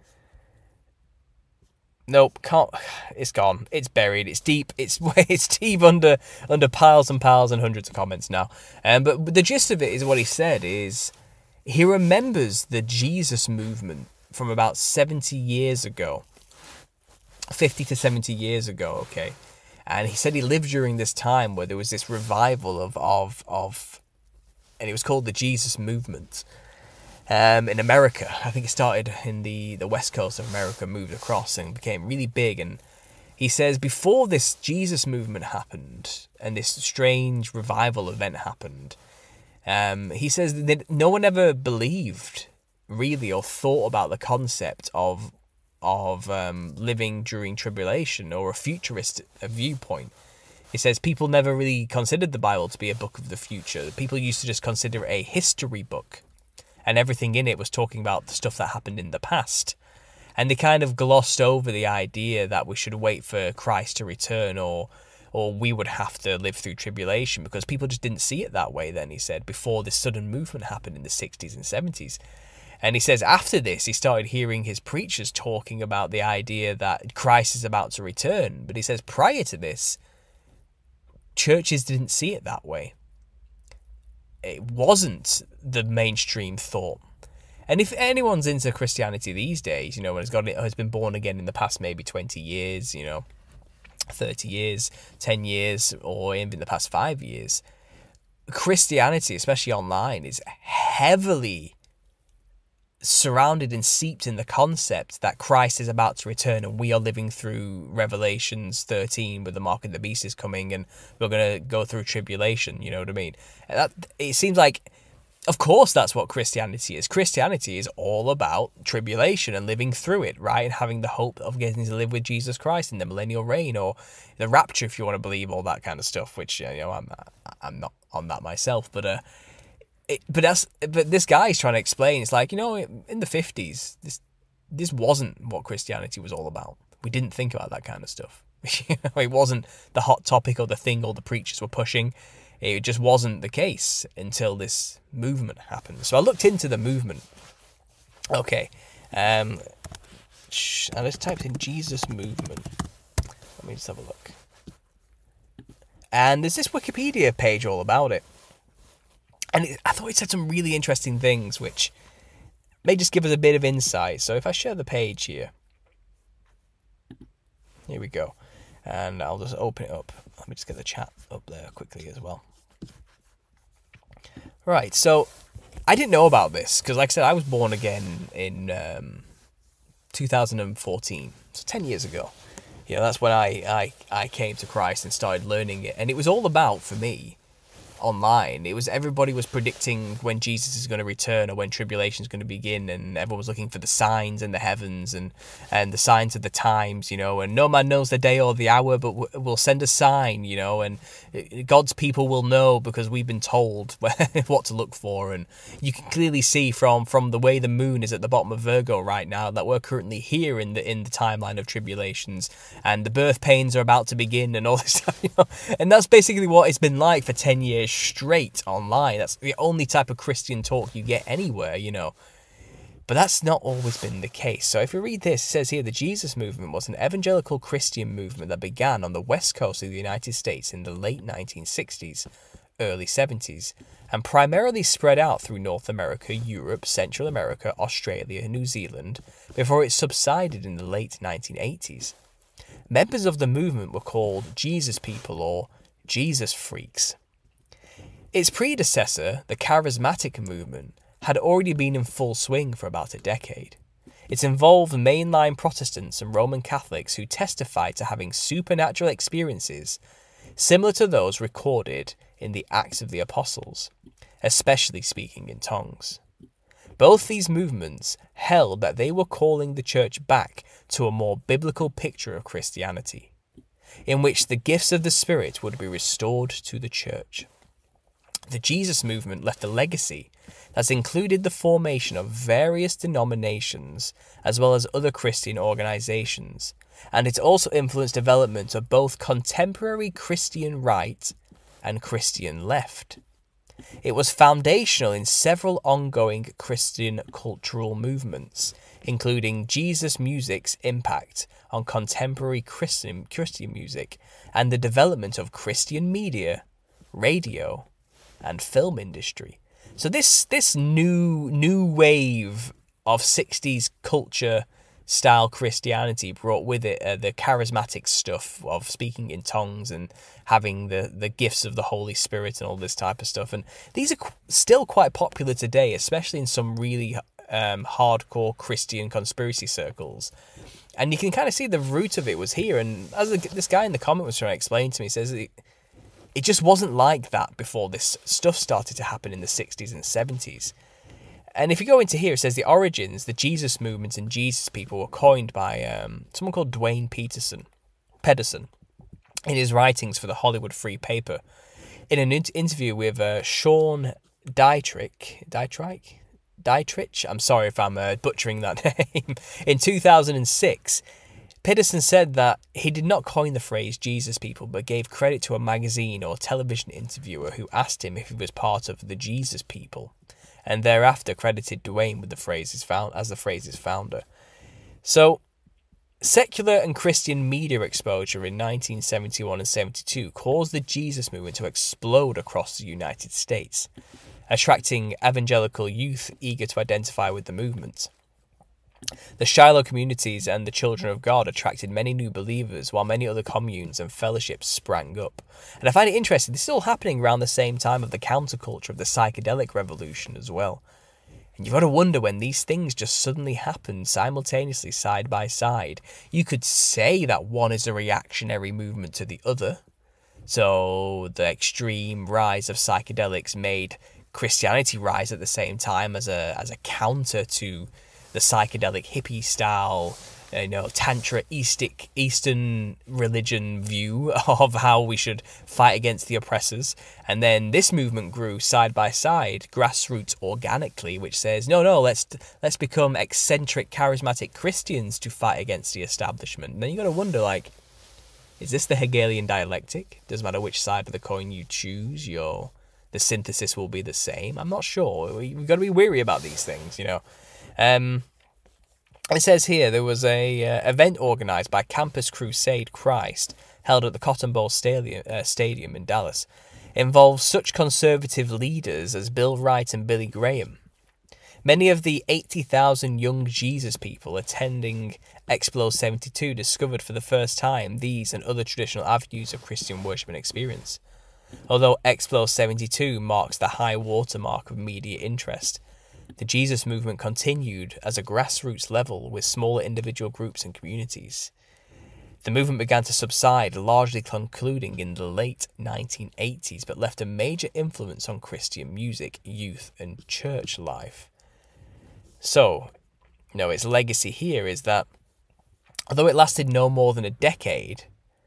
nope, can't. It's gone. It's buried. It's deep. It's deep under piles and piles and hundreds of comments now. But the gist of it is what he said is he remembers the Jesus movement from about 70 years ago, 50 to 70 years ago. Okay. And he said he lived during this time where there was this revival of and it was called the Jesus movement in America. I think it started in the west coast of America, moved across and became really big. And he says before this Jesus movement happened and this strange revival event happened, he says that no one ever believed really or thought about the concept of living during tribulation or a futurist viewpoint. He says people never really considered the Bible to be a book of the future. People used to just consider it a history book, and everything in it was talking about the stuff that happened in the past. And they kind of glossed over the idea that we should wait for Christ to return or we would have to live through tribulation, because people just didn't see it that way then, he said, before this sudden movement happened in the 60s and 70s. And he says after this, he started hearing his preachers talking about the idea that Christ is about to return. But he says prior to this, churches didn't see it that way. It wasn't the mainstream thought. And if anyone's into Christianity these days, and has been born again in the past maybe 20 years, 30 years, 10 years, or even the past 5 years, Christianity, especially online, is heavily surrounded and seeped in the concept that Christ is about to return and we are living through Revelations 13 where the mark of the beast is coming and we're going to go through tribulation, you know what I mean? It seems like, of course, that's what Christianity is. Christianity is all about tribulation and living through it, right? And having the hope of getting to live with Jesus Christ in the millennial reign or the rapture, if you want to believe all that kind of stuff, which, I'm not on that myself, but this guy is trying to explain. It's like, in the 50s, this wasn't what Christianity was all about. We didn't think about that kind of stuff. It wasn't the hot topic or the thing all the preachers were pushing. It just wasn't the case until this movement happened. So I looked into the movement. Okay, and I just typed in Jesus movement. Let me just have a look. And there's this Wikipedia page all about it. And I thought it said some really interesting things, which may just give us a bit of insight. So if I share the page here we go. And I'll just open it up. Let me just get the chat up there quickly as well. Right, so I didn't know about this, because like I said, I was born again in 2014, so 10 years ago. That's when I came to Christ and started learning it. And it was all about, for me, online. Everybody was predicting when Jesus is going to return or when tribulation is going to begin, and everyone was looking for the signs in the heavens and the signs of the times, and no man knows the day or the hour, but we'll send a sign, and God's people will know because we've been told what to look for. And you can clearly see from the way the moon is at the bottom of Virgo right now that we're currently here in the timeline of tribulations, and the birth pains are about to begin and all this stuff, and that's basically what it's been like for 10 years straight online. That's the only type of Christian talk you get anywhere, But that's not always been the case. So if you read this, it says here the Jesus movement was an evangelical Christian movement that began on the west coast of the United States in the late 1960s, early 70s, and primarily spread out through North America, Europe, Central America, Australia, and New Zealand before it subsided in the late 1980s. Members of the movement were called Jesus people or Jesus freaks. Its predecessor, the Charismatic movement, had already been in full swing for about a decade. It involved mainline Protestants and Roman Catholics who testified to having supernatural experiences similar to those recorded in the Acts of the Apostles, especially speaking in tongues. Both these movements held that they were calling the church back to a more biblical picture of Christianity, in which the gifts of the Spirit would be restored to the church. The Jesus movement left a legacy that's included the formation of various denominations as well as other Christian organizations, and it also influenced development of both contemporary Christian right and Christian left. It was foundational in several ongoing Christian cultural movements, including Jesus music's impact on contemporary Christian music and the development of Christian media, radio, and film industry. So this new wave of 60s culture style Christianity brought with it the charismatic stuff of speaking in tongues and having the gifts of the Holy Spirit and all this type of stuff. And these are still quite popular today, especially in some really hardcore Christian conspiracy circles. And you can kind of see the root of it was here. And as this guy in the comment was trying to explain to me, he says it just wasn't like that before this stuff started to happen in the 60s and 70s. And if you go into here, it says the origins, the Jesus movement and Jesus people were coined by someone called Dwayne Pedersen in his writings for the Hollywood Free Paper. In an interview with Sean Dietrich, I'm sorry if I'm butchering that name, in 2006, Pedersen said that he did not coin the phrase Jesus people, but gave credit to a magazine or television interviewer who asked him if he was part of the Jesus people, and thereafter credited Dwayne with the phrase's founder. So, secular and Christian media exposure in 1971 and 72 caused the Jesus movement to explode across the United States, attracting evangelical youth eager to identify with the movement. The Shiloh communities and the Children of God attracted many new believers, while many other communes and fellowships sprang up. And I find it interesting, this is all happening around the same time of the counterculture of the psychedelic revolution as well. And you've got to wonder when these things just suddenly happen simultaneously, side by side. You could say that one is a reactionary movement to the other. So the extreme rise of psychedelics made Christianity rise at the same time as a counter to the psychedelic hippie style, tantra Eastern religion view of how we should fight against the oppressors. And then this movement grew side by side, grassroots organically, which says, no, let's become eccentric, charismatic Christians to fight against the establishment. And then you got to wonder, is this the Hegelian dialectic? Doesn't matter which side of the coin you choose, the synthesis will be the same. I'm not sure. We've got to be wary about these things, It says here there was a event organised by Campus Crusade Christ held at the Cotton Bowl Stadium in Dallas. It involved such conservative leaders as Bill Wright and Billy Graham. Many of the 80,000 young Jesus people attending Explo 72 discovered for the first time these and other traditional avenues of Christian worship and experience. Although Explo 72 marks the high watermark of media interest, the Jesus movement continued as a grassroots level with smaller individual groups and communities. The movement began to subside, largely concluding in the late 1980s, but left a major influence on Christian music, youth, and church life. So, its legacy here is that although it lasted no more than a decade,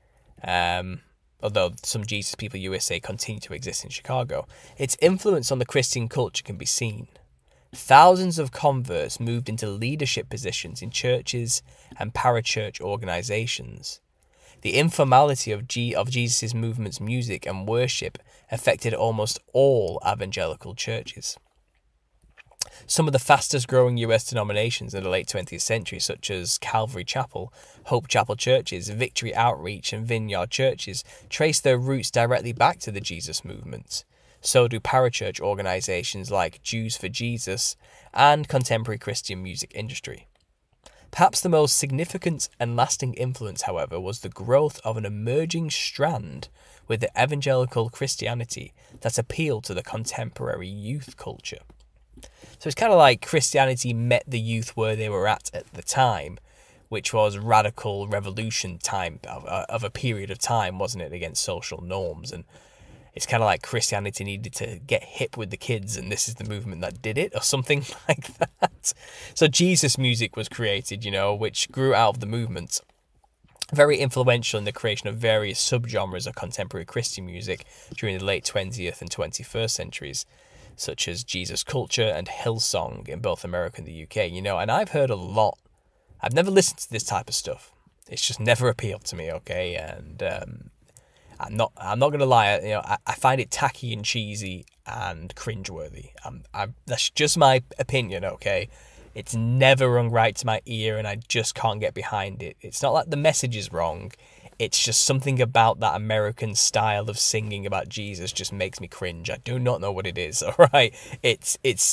although some Jesus People USA continue to exist in Chicago, its influence on the Christian culture can be seen. Thousands of converts moved into leadership positions in churches and parachurch organizations. The informality of Jesus' movement's music and worship affected almost all evangelical churches. Some of the fastest growing US denominations in the late 20th century, such as Calvary Chapel, Hope Chapel churches, Victory Outreach, and Vineyard churches, trace their roots directly back to the Jesus movement. So do parachurch organizations like Jews for Jesus and contemporary Christian music industry. Perhaps the most significant and lasting influence, however, was the growth of an emerging strand with the evangelical Christianity that appealed to the contemporary youth culture. So it's kind of like Christianity met the youth where they were at the time, which was radical revolution time of a period of time, wasn't it, against social norms. And it's kind of like Christianity needed to get hip with the kids, and this is the movement that did it, or something like that. So Jesus music was created, which grew out of the movement. Very influential in the creation of various subgenres of contemporary Christian music during the late 20th and 21st centuries, such as Jesus culture and Hillsong in both America and the UK. And I've heard a lot. I've never listened to this type of stuff. It's just never appealed to me, okay? And I'm not gonna lie. I find it tacky and cheesy and cringeworthy. That's just my opinion, okay? It's never rung right to my ear, and I just can't get behind it. It's not like the message is wrong. It's just something about that American style of singing about Jesus just makes me cringe. I do not know what it is. All right, it's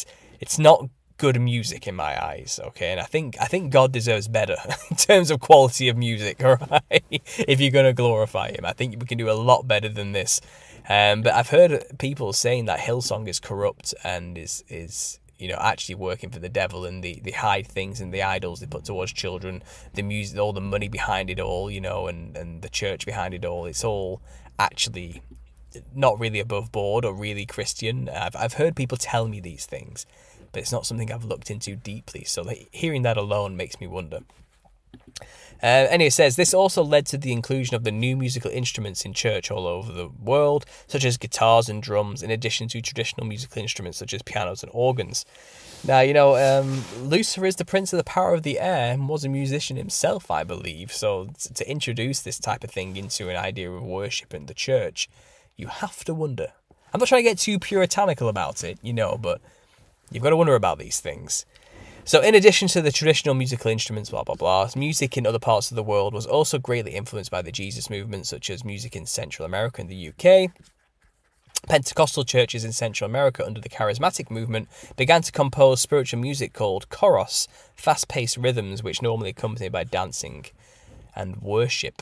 not good music in my eyes, okay? And I think God deserves better in terms of quality of music, all right? If you're going to glorify him, I think we can do a lot better than this. But I've heard people saying that Hillsong is corrupt and is actually working for the devil, and the high things and the idols they put towards children, the music, all the money behind it all, and the church behind it all. It's all actually not really above board or really Christian. I've heard people tell me these things, but it's not something I've looked into deeply. So hearing that alone makes me wonder. Anyway, it says, this also led to the inclusion of the new musical instruments in church all over the world, such as guitars and drums, in addition to traditional musical instruments such as pianos and organs. Now, Lucifer is the prince of the power of the air and was a musician himself, I believe. So to introduce this type of thing into an idea of worship in the church, you have to wonder. I'm not trying to get too puritanical about it, but you've got to wonder about these things. So in addition to the traditional musical instruments, blah, blah, blah, music in other parts of the world was also greatly influenced by the Jesus movement, such as music in Central America and the UK. Pentecostal churches in Central America under the charismatic movement began to compose spiritual music called choros, fast-paced rhythms which normally accompanied by dancing and worship.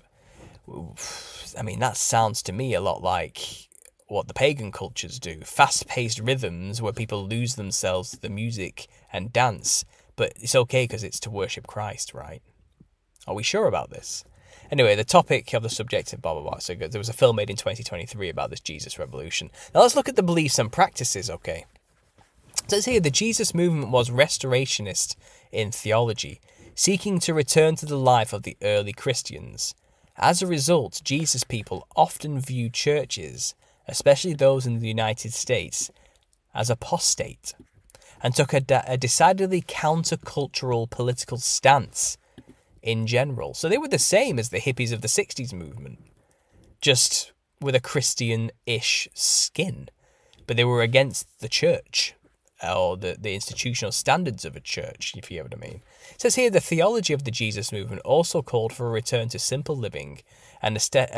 I mean, that sounds to me a lot like what the pagan cultures do. Fast-paced rhythms where people lose themselves to the music and dance. But it's okay because it's to worship Christ, right? Are we sure about this? Anyway, the topic of the subject, blah, blah, blah. So there was a film made in 2023 about this Jesus revolution. Now let's look at the beliefs and practices, okay? So it's here, the Jesus movement was restorationist in theology, seeking to return to the life of the early Christians. As a result, Jesus people often view churches, especially those in the United States, as apostate, and took a decidedly countercultural political stance in general. So they were the same as the hippies of the 60s movement, just with a Christian-ish skin. But they were against the church, or the institutional standards of a church, if you know what I mean. It says here, the theology of the Jesus movement also called for a return to simple living and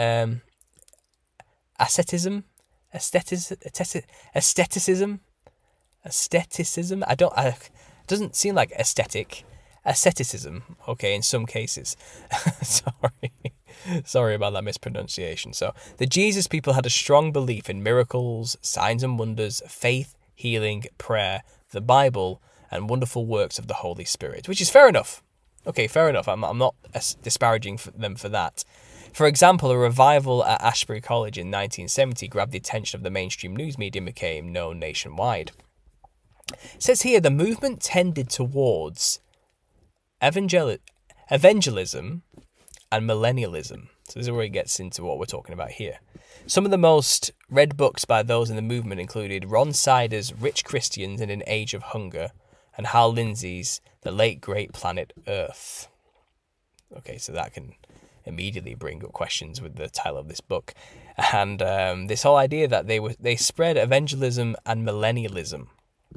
asceticism. It doesn't seem like aesthetic. Asceticism, okay, in some cases. Sorry about that mispronunciation. So the Jesus people had a strong belief in miracles, signs and wonders, faith, healing, prayer, the Bible, and wonderful works of the Holy Spirit, which is fair enough. Okay, fair enough. I'm not disparaging them for that. For example, a revival at Ashbury College in 1970 grabbed the attention of the mainstream news media and became known nationwide. It says here, the movement tended towards evangelism and millennialism. So this is where it gets into what we're talking about here. Some of the most read books by those in the movement included Ron Sider's Rich Christians in an Age of Hunger and Hal Lindsey's The Late Great Planet Earth. Okay, so that can immediately bring up questions with the title of this book. And this whole idea that they spread evangelism and millennialism.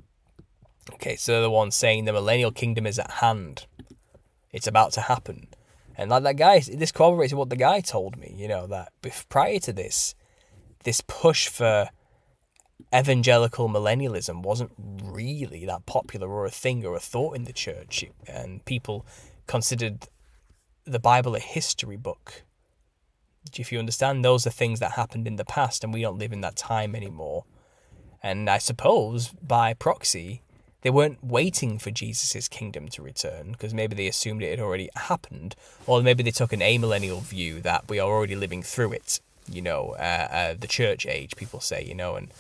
Okay, so they're the ones saying the millennial kingdom is at hand. It's about to happen. And like that guy, this corroborates what the guy told me, that prior to this push for evangelical millennialism wasn't really that popular or a thing or a thought in the church. And people considered the Bible a history book. If you understand, those are things that happened in the past and we don't live in that time anymore. And I suppose, by proxy, they weren't waiting for Jesus' kingdom to return because maybe they assumed it had already happened, or maybe they took an amillennial view that we are already living through it. The church age, people say,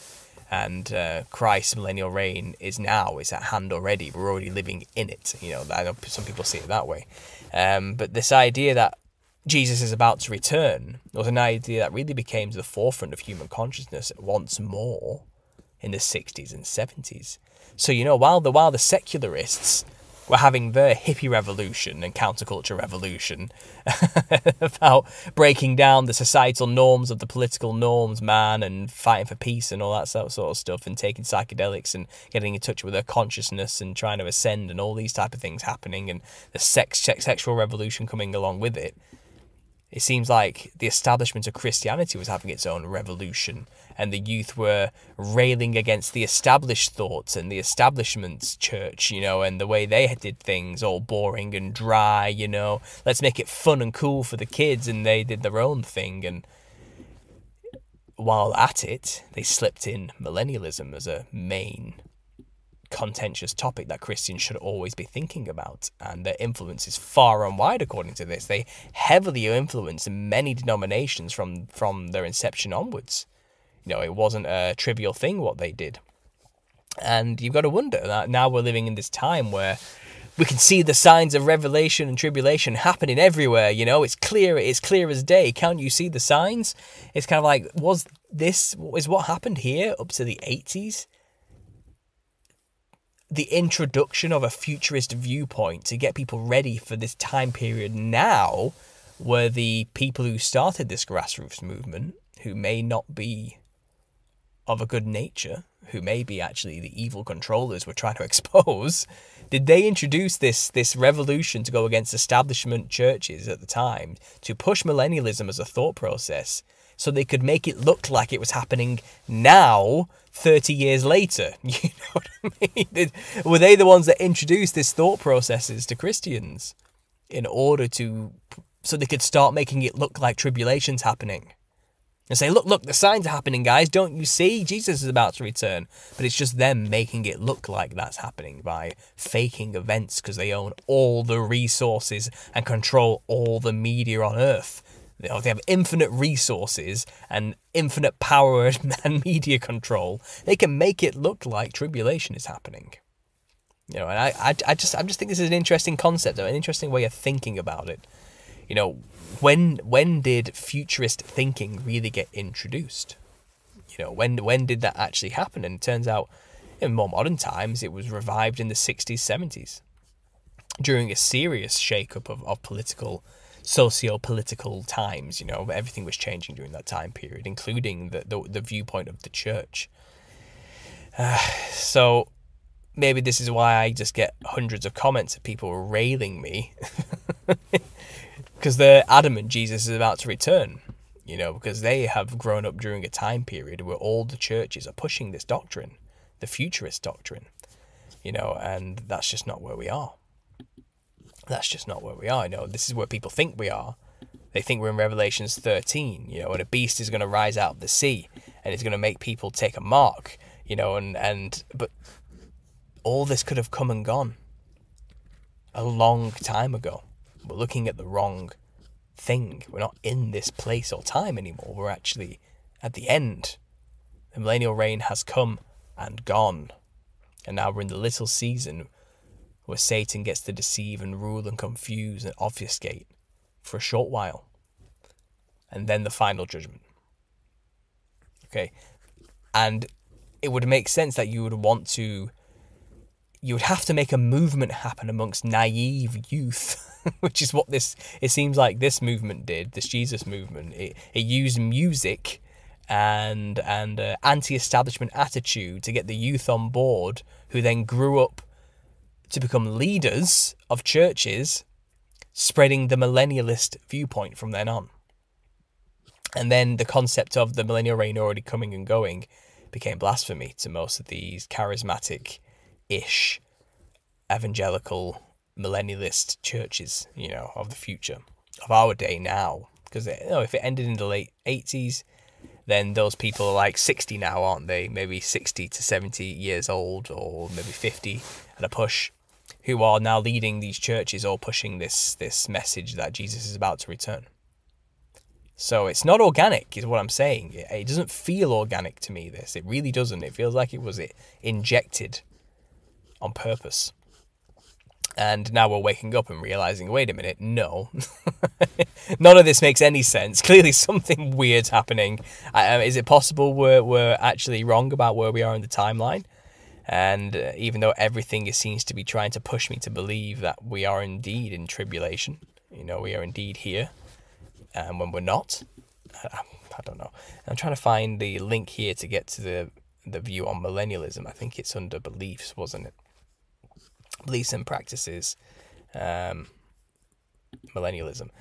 and Christ's millennial reign is at hand already. We're already living in it. I know some people see it that way. But this idea that Jesus is about to return was an idea that really became to the forefront of human consciousness once more in the 60s and 70s. So, while the secularists were having their hippie revolution and counterculture revolution about breaking down the societal norms of the political norms, man, and fighting for peace and all that sort of stuff, and taking psychedelics and getting in touch with their consciousness and trying to ascend and all these type of things happening, and the sexual revolution coming along with it, it seems like the establishment of Christianity was having its own revolution, and the youth were railing against the established thoughts and the establishment's church, and the way they did things, all boring and dry, let's make it fun and cool for the kids, and they did their own thing. And while at it, they slipped in millennialism as a main contentious topic that Christians should always be thinking about, and their influence is far and wide according to this. They heavily influence many denominations from their inception onwards. It wasn't a trivial thing what they did. And you've got to wonder that now we're living in this time where we can see the signs of revelation and tribulation happening everywhere. It's clear as day. Can't you see the signs? It's kind of like, is what happened here up to the 80s? The introduction of a futurist viewpoint to get people ready for this time period now, where the people who started this grassroots movement, who may not be of a good nature, who may be actually the evil controllers we're trying to expose, did they introduce this revolution to go against establishment churches at the time, to push millennialism as a thought process, so they could make it look like it was happening now, 30 years later? You know what I mean? Were they the ones that introduced this thought processes to Christians in order so they could start making it look like tribulation's happening? And say, look, the signs are happening, guys. Don't you see? Jesus is about to return. But it's just them making it look like that's happening by faking events because they own all the resources and control all the media on earth. They have infinite resources and infinite power and media control. They can make it look like tribulation is happening. And I just think this is an interesting concept, an interesting way of thinking about it. When did futurist thinking really get introduced? When did that actually happen? And it turns out in more modern times it was revived in the 60s, 70s during a serious shake-up of political, socio-political times. Everything was changing during that time period, including the viewpoint of the church. So maybe this is why I just get hundreds of comments of people railing me because they're adamant Jesus is about to return, because they have grown up during a time period where all the churches are pushing this doctrine, the futurist doctrine, and that's just not where we are. That's just not where we are. This is where people think we are. They think we're in Revelations 13, and a beast is going to rise out of the sea and it's going to make people take a mark, but all this could have come and gone a long time ago. We're looking at the wrong thing. We're not in this place or time anymore. We're actually at the end. The millennial reign has come and gone. And now we're in the little season where Satan gets to deceive and rule and confuse and obfuscate for a short while. And then the final judgment. Okay. And it would make sense that you would have to make a movement happen amongst naive youth, which is what it seems like this movement did, this Jesus movement. It used music and anti-establishment attitude to get the youth on board, who then grew up to become leaders of churches, spreading the millennialist viewpoint from then on. And then the concept of the millennial reign already coming and going became blasphemy to most of these charismatic-ish evangelical millennialist churches, of the future, of our day now. Because if it ended in the late 80s, then those people are like 60 now, aren't they? Maybe 60 to 70 years old, or maybe 50 at a push, who are now leading these churches or pushing this message that Jesus is about to return. So it's not organic, is what I'm saying. It doesn't feel organic to me, this. It really doesn't. It feels like it was injected on purpose. And now we're waking up and realizing, wait a minute, no. None of this makes any sense. Clearly something weird's happening. Is it possible we're actually wrong about where we are in the timeline? And even though everything seems to be trying to push me to believe that we are indeed in tribulation, we are indeed here, and when we're not, I don't know. I'm trying to find the link here to get to the view on millennialism. I think it's under beliefs, wasn't it? Beliefs and practices, millennialism.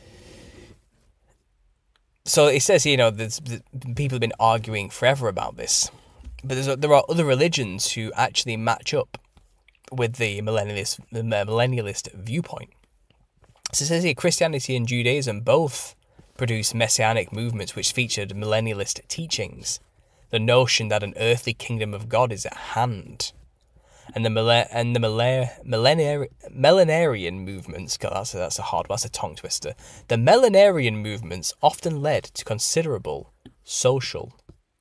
So it says, people have been arguing forever about this, but there are other religions who actually match up with the millennialist viewpoint. So it says here, Christianity and Judaism both produced messianic movements which featured millennialist teachings, the notion that an earthly kingdom of God is at hand. And the millenarian movements, God, that's a hard one, that's a tongue twister. The millenarian movements often led to considerable social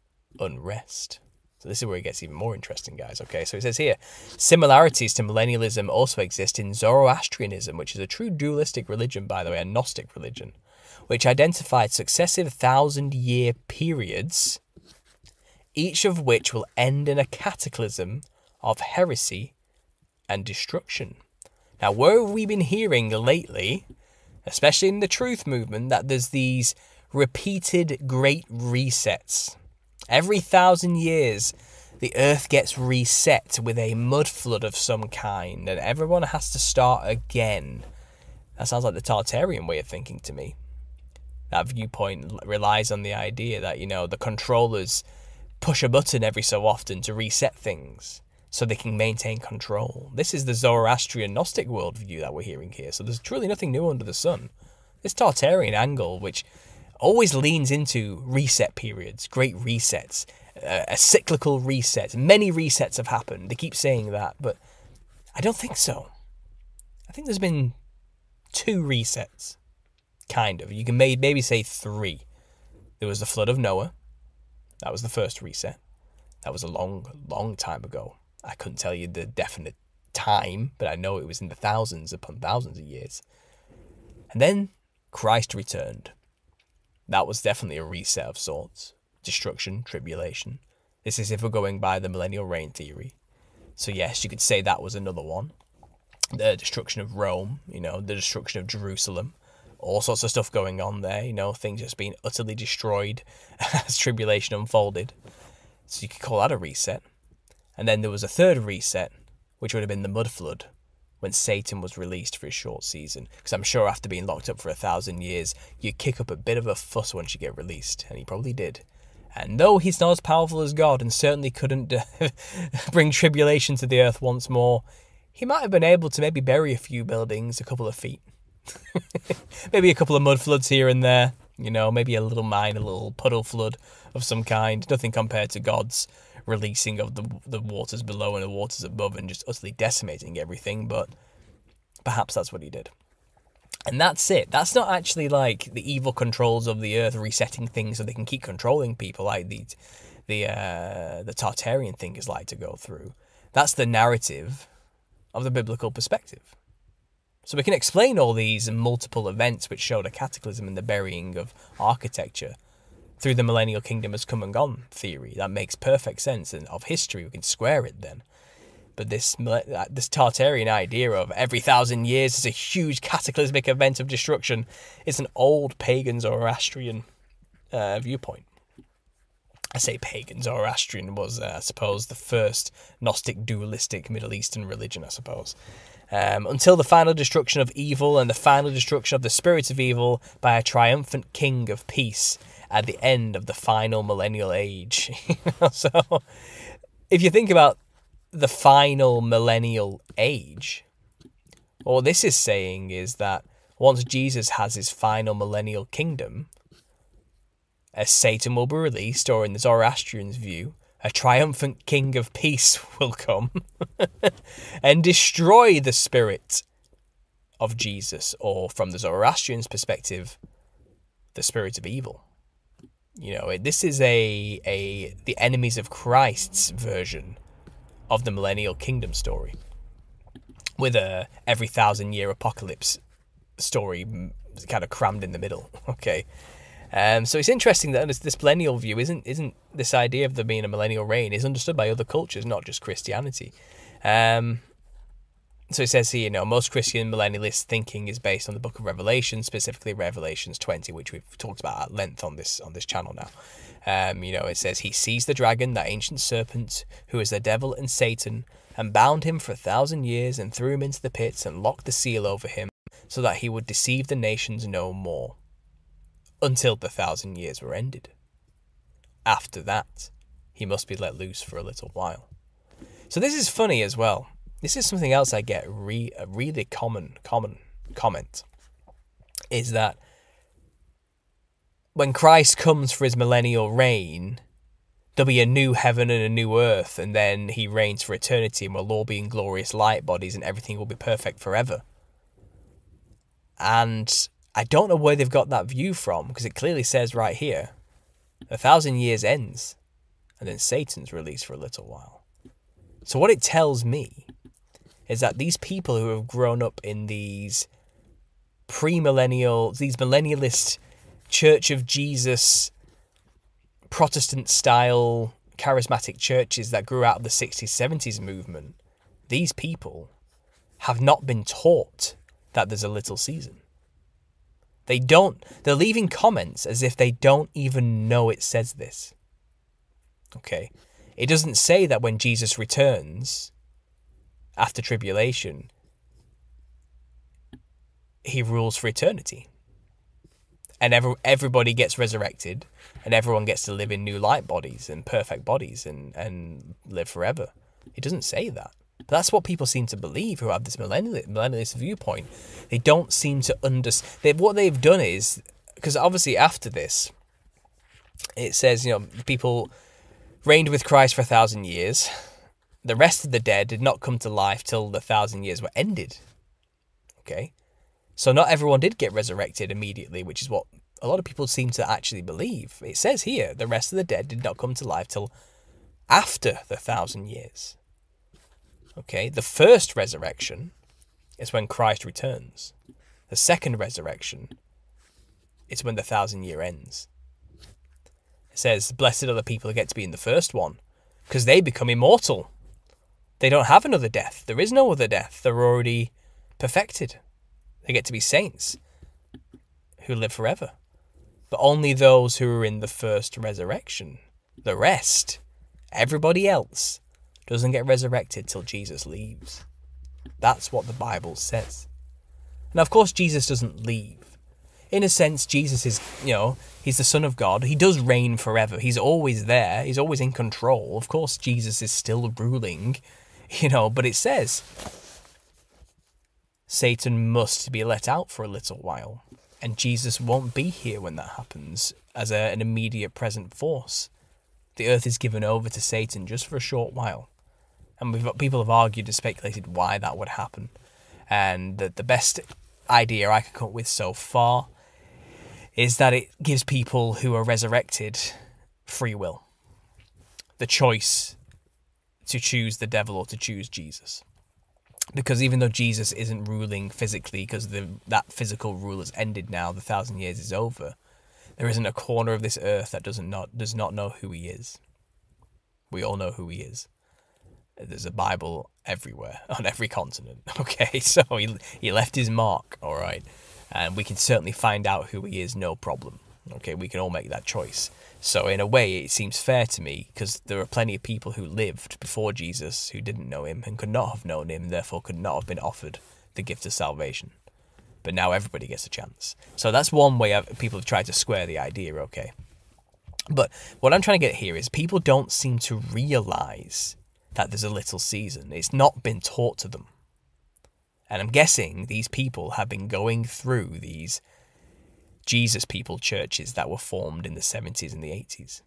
unrest. So this is where it gets even more interesting, guys. Okay, so it says here, similarities to millennialism also exist in Zoroastrianism, which is a true dualistic religion, by the way, a Gnostic religion, which identified successive 1,000-year periods, each of which will end in a cataclysm of heresy and destruction. Now, where have we been hearing lately, especially in the truth movement, that there's these repeated great resets? Every 1,000 years, the earth gets reset with a mud flood of some kind, and everyone has to start again. That sounds like the Tartarian way of thinking to me. That viewpoint relies on the idea that, the controllers push a button every so often to reset things, so they can maintain control. This is the Zoroastrian Gnostic worldview that we're hearing here. So there's truly nothing new under the sun. This Tartarian angle, which always leans into reset periods, great resets, a cyclical reset. Many resets have happened. They keep saying that, but I don't think so. I think there's been 2 resets, kind of. You can maybe say 3. There was the flood of Noah. That was the first reset. That was a long, long time ago. I couldn't tell you the definite time, but I know it was in the thousands upon thousands of years. And then Christ returned. That was definitely a reset of sorts. Destruction, tribulation. This is if we're going by the millennial reign theory. So yes, you could say that was another one. The destruction of Rome, the destruction of Jerusalem. All sorts of stuff going on there, things just being utterly destroyed as tribulation unfolded. So you could call that a reset. And then there was a third reset, which would have been the mud flood, when Satan was released for a short season. Because I'm sure after being locked up for 1,000 years, you kick up a bit of a fuss once you get released. And he probably did. And though he's not as powerful as God and certainly couldn't bring tribulation to the earth once more, he might have been able to maybe bury a few buildings a couple of feet. Maybe a couple of mud floods here and there. Maybe a little puddle flood of some kind. Nothing compared to God's releasing of the waters below and the waters above and just utterly decimating everything, but perhaps that's what he did. And that's it. That's not actually like the evil controls of the earth resetting things so they can keep controlling people like the Tartarian thinkers like to go through. That's the narrative of the biblical perspective. So we can explain all these multiple events which showed a cataclysm and the burying of architecture through the millennial kingdom has come and gone theory. That makes perfect sense, and of history we can square it then. But this Tartarian idea of every 1,000 years is a huge cataclysmic event of destruction is an old pagan Zoroastrian viewpoint. I say pagan. Zoroastrian was, I suppose, the first Gnostic dualistic Middle Eastern religion, I suppose. Until the final destruction of evil and the final destruction of the spirit of evil by a triumphant king of peace at the end of the final millennial age. So, if you think about the final millennial age, what this is saying is that once Jesus has his final millennial kingdom, as Satan will be released, or in the Zoroastrian's view, a triumphant king of peace will come and destroy the spirit of Jesus, or from the Zoroastrian's perspective, the spirit of evil. You know, this is the enemies of Christ's version of the millennial kingdom story, with a every 1,000-year apocalypse story kind of crammed in the middle. Okay. So it's interesting that this millennial view isn't this idea of there being a millennial reign is understood by other cultures, not just Christianity. So it says here, you know, most Christian millennialist thinking is based on the book of Revelation, specifically Revelations 20, which we've talked about at length on this channel now. You know, it says, he seized the dragon, that ancient serpent, who is the devil and Satan, and bound him for 1,000 years and threw him into the pits and locked the seal over him so that he would deceive the nations no more, until the 1,000 years were ended. After that, he must be let loose for a little while. So this is funny as well. This is something else I get a really common comment, is that when Christ comes for his millennial reign, there'll be a new heaven and a new earth, and then he reigns for eternity, and we'll all be in glorious light bodies, and everything will be perfect forever. And I don't know where they've got that view from, because it clearly says right here, 1,000 years ends, and then Satan's released for a little while. So what it tells me is that these people who have grown up in these these millennialist Church of Jesus, Protestant-style charismatic churches that grew out of the 60s, 70s movement, these people have not been taught that there's a little season. They're leaving comments as if they don't even know it says this. Okay? It doesn't say that when Jesus returns after tribulation, he rules for eternity. And everybody gets resurrected, and everyone gets to live in new light bodies and perfect bodies and live forever. It doesn't say that. But that's what people seem to believe who have this millennialist viewpoint. They don't seem to understand. What they've done is, because obviously after this, it says, you know, people reigned with Christ for 1,000 years. The rest of the dead did not come to life till the 1,000 years were ended. Okay? So not everyone did get resurrected immediately, which is what a lot of people seem to actually believe. It says here, the rest of the dead did not come to life till after the 1,000 years. Okay? The first resurrection is when Christ returns. The second resurrection is when the 1,000 year ends. It says, blessed are the people who get to be in the first one, because they become immortal. They don't have another death. There is no other death. They're already perfected. They get to be saints who live forever. But only those who are in the first resurrection. The rest, everybody else, doesn't get resurrected till Jesus leaves. That's what the Bible says. And of course, Jesus doesn't leave. In a sense, Jesus is, you know, he's the Son of God. He does reign forever. He's always there. He's always in control. Of course, Jesus is still ruling, you know, but it says Satan must be let out for a little while. And Jesus won't be here when that happens as an immediate present force The earth is given over to Satan just for a short while. And people have argued and speculated why that would happen. And the best idea I could come up with so far is that it gives people who are resurrected free will. The choice to choose the devil or to choose Jesus. Because even though Jesus isn't ruling physically, because that physical rule has ended now, the 1,000 years is over, there isn't a corner of this earth that does not know who he is. We all know who he is. There's a Bible everywhere, on every continent. Okay, so he left his mark, all right? And we can certainly find out who he is, no problem. Okay, we can all make that choice. So in a way, it seems fair to me, because there are plenty of people who lived before Jesus who didn't know him and could not have known him, therefore could not have been offered the gift of salvation. But now everybody gets a chance. So that's one way people have tried to square the idea, okay? But what I'm trying to get here is people don't seem to realise that there's a little season. It's not been taught to them. And I'm guessing these people have been going through these Jesus people churches that were formed in the 70s and the 80s,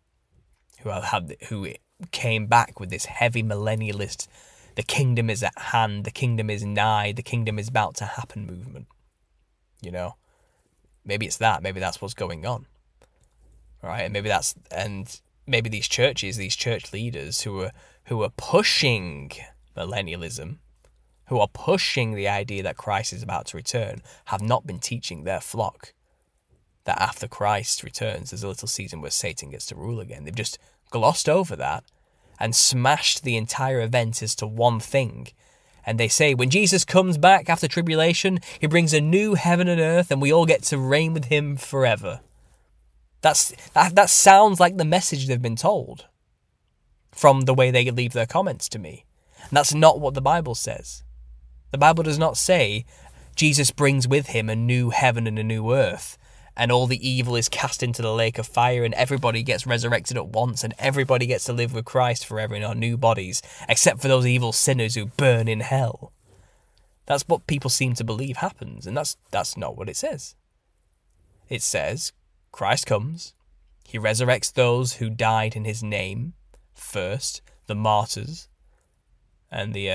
who came back with this heavy millennialist, the kingdom is at hand, the kingdom is nigh, the kingdom is about to happen movement. You know, maybe it's that, maybe that's what's going on, right? And maybe these churches, these church leaders who are pushing millennialism, who are pushing the idea that Christ is about to return, have not been teaching their flock that after Christ returns, there's a little season where Satan gets to rule again. They've just glossed over that and smashed the entire event as to one thing. And they say, when Jesus comes back after tribulation, he brings a new heaven and earth, and we all get to reign with him forever. That sounds like the message they've been told from the way they leave their comments to me. And that's not what the Bible says. The Bible does not say Jesus brings with him a new heaven and a new earth, and all the evil is cast into the lake of fire, and everybody gets resurrected at once, and everybody gets to live with Christ forever in our new bodies, except for those evil sinners who burn in hell. That's what people seem to believe happens, and that's not what it says. It says Christ comes, he resurrects those who died in his name first, the martyrs, and the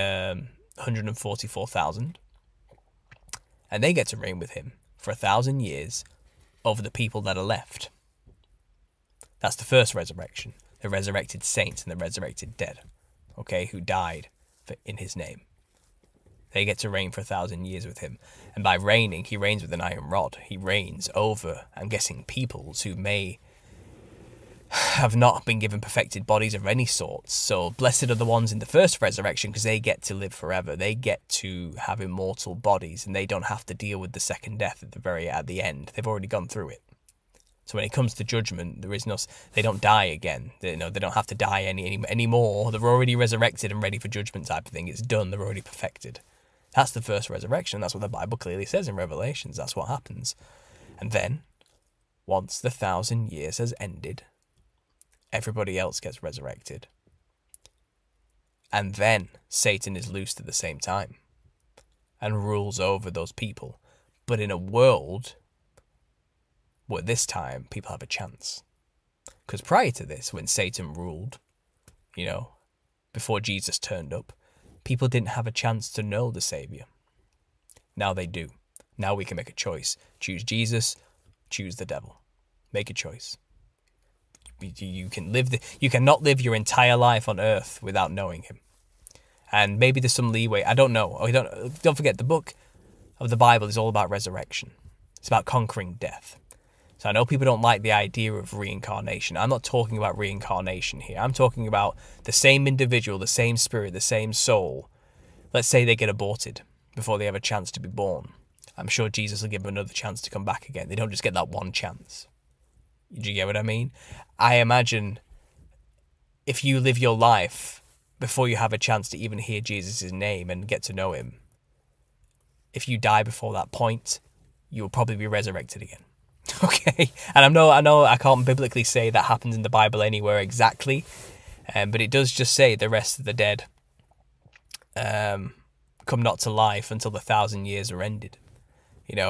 144,000, and they get to reign with him for 1,000 years over the people that are left. That's the first resurrection. The resurrected saints and the resurrected dead, okay, who died in his name. They get to reign for 1,000 years with him. And by reigning, he reigns with an iron rod. He reigns over, I'm guessing, peoples who may have not been given perfected bodies of any sort. So blessed are the ones in the first resurrection, because they get to live forever. They get to have immortal bodies, and they don't have to deal with the second death at the end. They've already gone through it. So when it comes to judgment, they don't die again. They don't have to die anymore. They're already resurrected and ready for judgment type of thing. It's done. They're already perfected. That's the first resurrection. That's what the Bible clearly says in Revelations. That's what happens. And then, once the 1,000 years has ended, everybody else gets resurrected. And then Satan is loosed at the same time and rules over those people. But in a world where this time people have a chance. Because prior to this, when Satan ruled, before Jesus turned up, people didn't have a chance to know the Saviour. Now they do. Now we can make a choice. Choose Jesus, choose the devil. Make a choice. You cannot live your entire life on earth without knowing him. And maybe there's some leeway. I don't know. Don't forget, the book of the Bible is all about resurrection. It's about conquering death. So I know people don't like the idea of reincarnation. I'm not talking about reincarnation here. I'm talking about the same individual, the same spirit, the same soul. Let's say they get aborted before they have a chance to be born. I'm sure Jesus will give them another chance to come back again. They don't just get that one chance. Do you get what I mean? I imagine if you live your life before you have a chance to even hear Jesus' name and get to know him, if you die before that point, you will probably be resurrected again. Okay? And I know I can't biblically say that happens in the Bible anywhere exactly, but it does just say the rest of the dead come not to life until the 1,000 years are ended.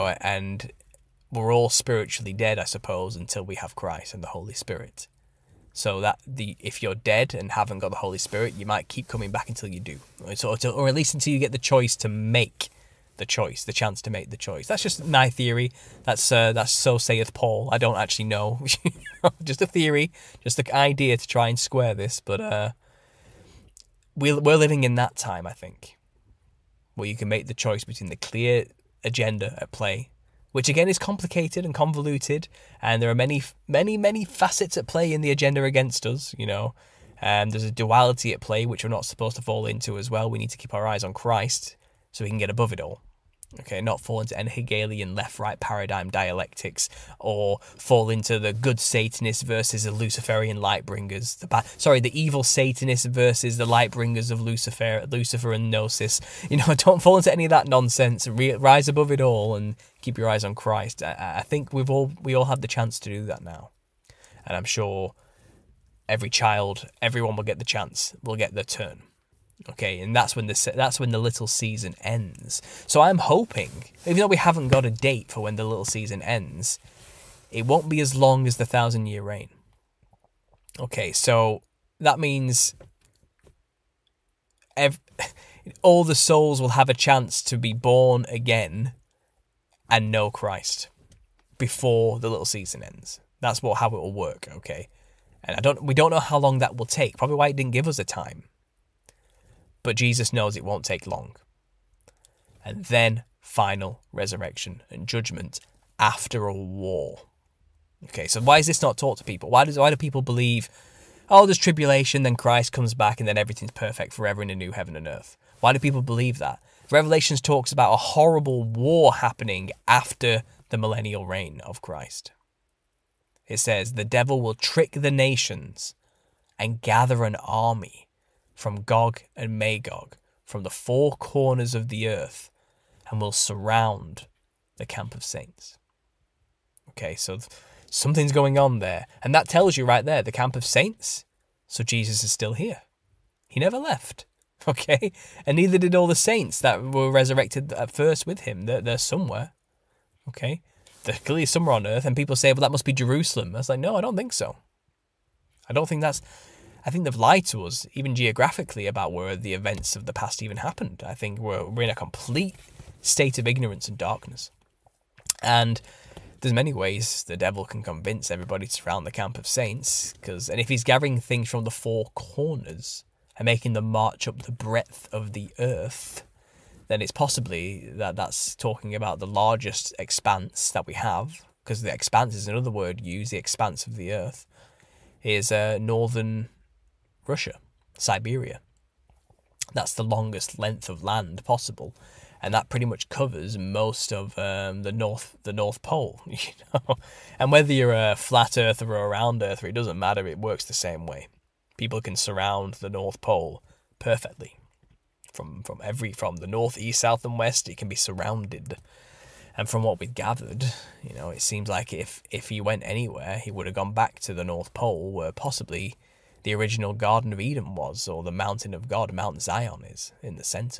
And we're all spiritually dead, I suppose, until we have Christ and the Holy Spirit. So that if you're dead and haven't got the Holy Spirit, you might keep coming back until you do. Or at least until you get the choice to make the choice, the chance to make the choice. That's just my theory. That's so saith Paul. I don't actually know. Just a theory, just an idea to try and square this. But we're living in that time, I think, where you can make the choice between the clear agenda at play, which again is complicated and convoluted, and there are many, many, many facets at play in the agenda against us, there's a duality at play, which we're not supposed to fall into as well. We need to keep our eyes on Christ so we can get above it all. Okay, not fall into any Hegelian left-right paradigm dialectics, or fall into the good Satanists versus the Luciferian light-bringers. The evil Satanists versus the light-bringers of Lucifer and Gnosis. Don't fall into any of that nonsense. Rise above it all and keep your eyes on Christ. I think we all have the chance to do that now, and I'm sure everyone will get the chance. Will get their turn. Okay, and that's when the little season ends. So I'm hoping, even though we haven't got a date for when the little season ends, it won't be as long as the 1,000-year reign. Okay, so that means all the souls will have a chance to be born again and know Christ before the little season ends. That's how it will work. Okay, and we don't know how long that will take. Probably why it didn't give us a time. But Jesus knows it won't take long. And then final resurrection and judgment after a war. Okay, so why is this not taught to people? Why do people believe, there's tribulation, then Christ comes back, and then everything's perfect forever in a new heaven and earth? Why do people believe that? Revelations talks about a horrible war happening after the millennial reign of Christ. It says, the devil will trick the nations and gather an army from Gog and Magog, from the four corners of the earth, and will surround the camp of saints. Okay, so something's going on there. And that tells you right there, the camp of saints. So Jesus is still here. He never left. Okay? And neither did all the saints that were resurrected at first with him. They're somewhere. Okay? They're clearly somewhere on earth. And people say, well, that must be Jerusalem. I was like, no, I don't think so. I think they've lied to us, even geographically, about where the events of the past even happened. I think we're in a complete state of ignorance and darkness. And there's many ways the devil can convince everybody to surround the camp of saints, and if he's gathering things from the four corners and making them march up the breadth of the earth, then it's possibly that's talking about the largest expanse that we have, because the expanse is another word used, the expanse of the earth, is northern Russia, Siberia. That's the longest length of land possible, and that pretty much covers most of the North Pole. And whether you're a flat earther or a round earther, it doesn't matter. It works the same way. People can surround the North Pole perfectly. From the north, east, south, and west, it can be surrounded. And from what we've gathered, it seems like if he went anywhere, he would have gone back to the North Pole, where possibly the original Garden of Eden was, or the mountain of God, Mount Zion, is in the center,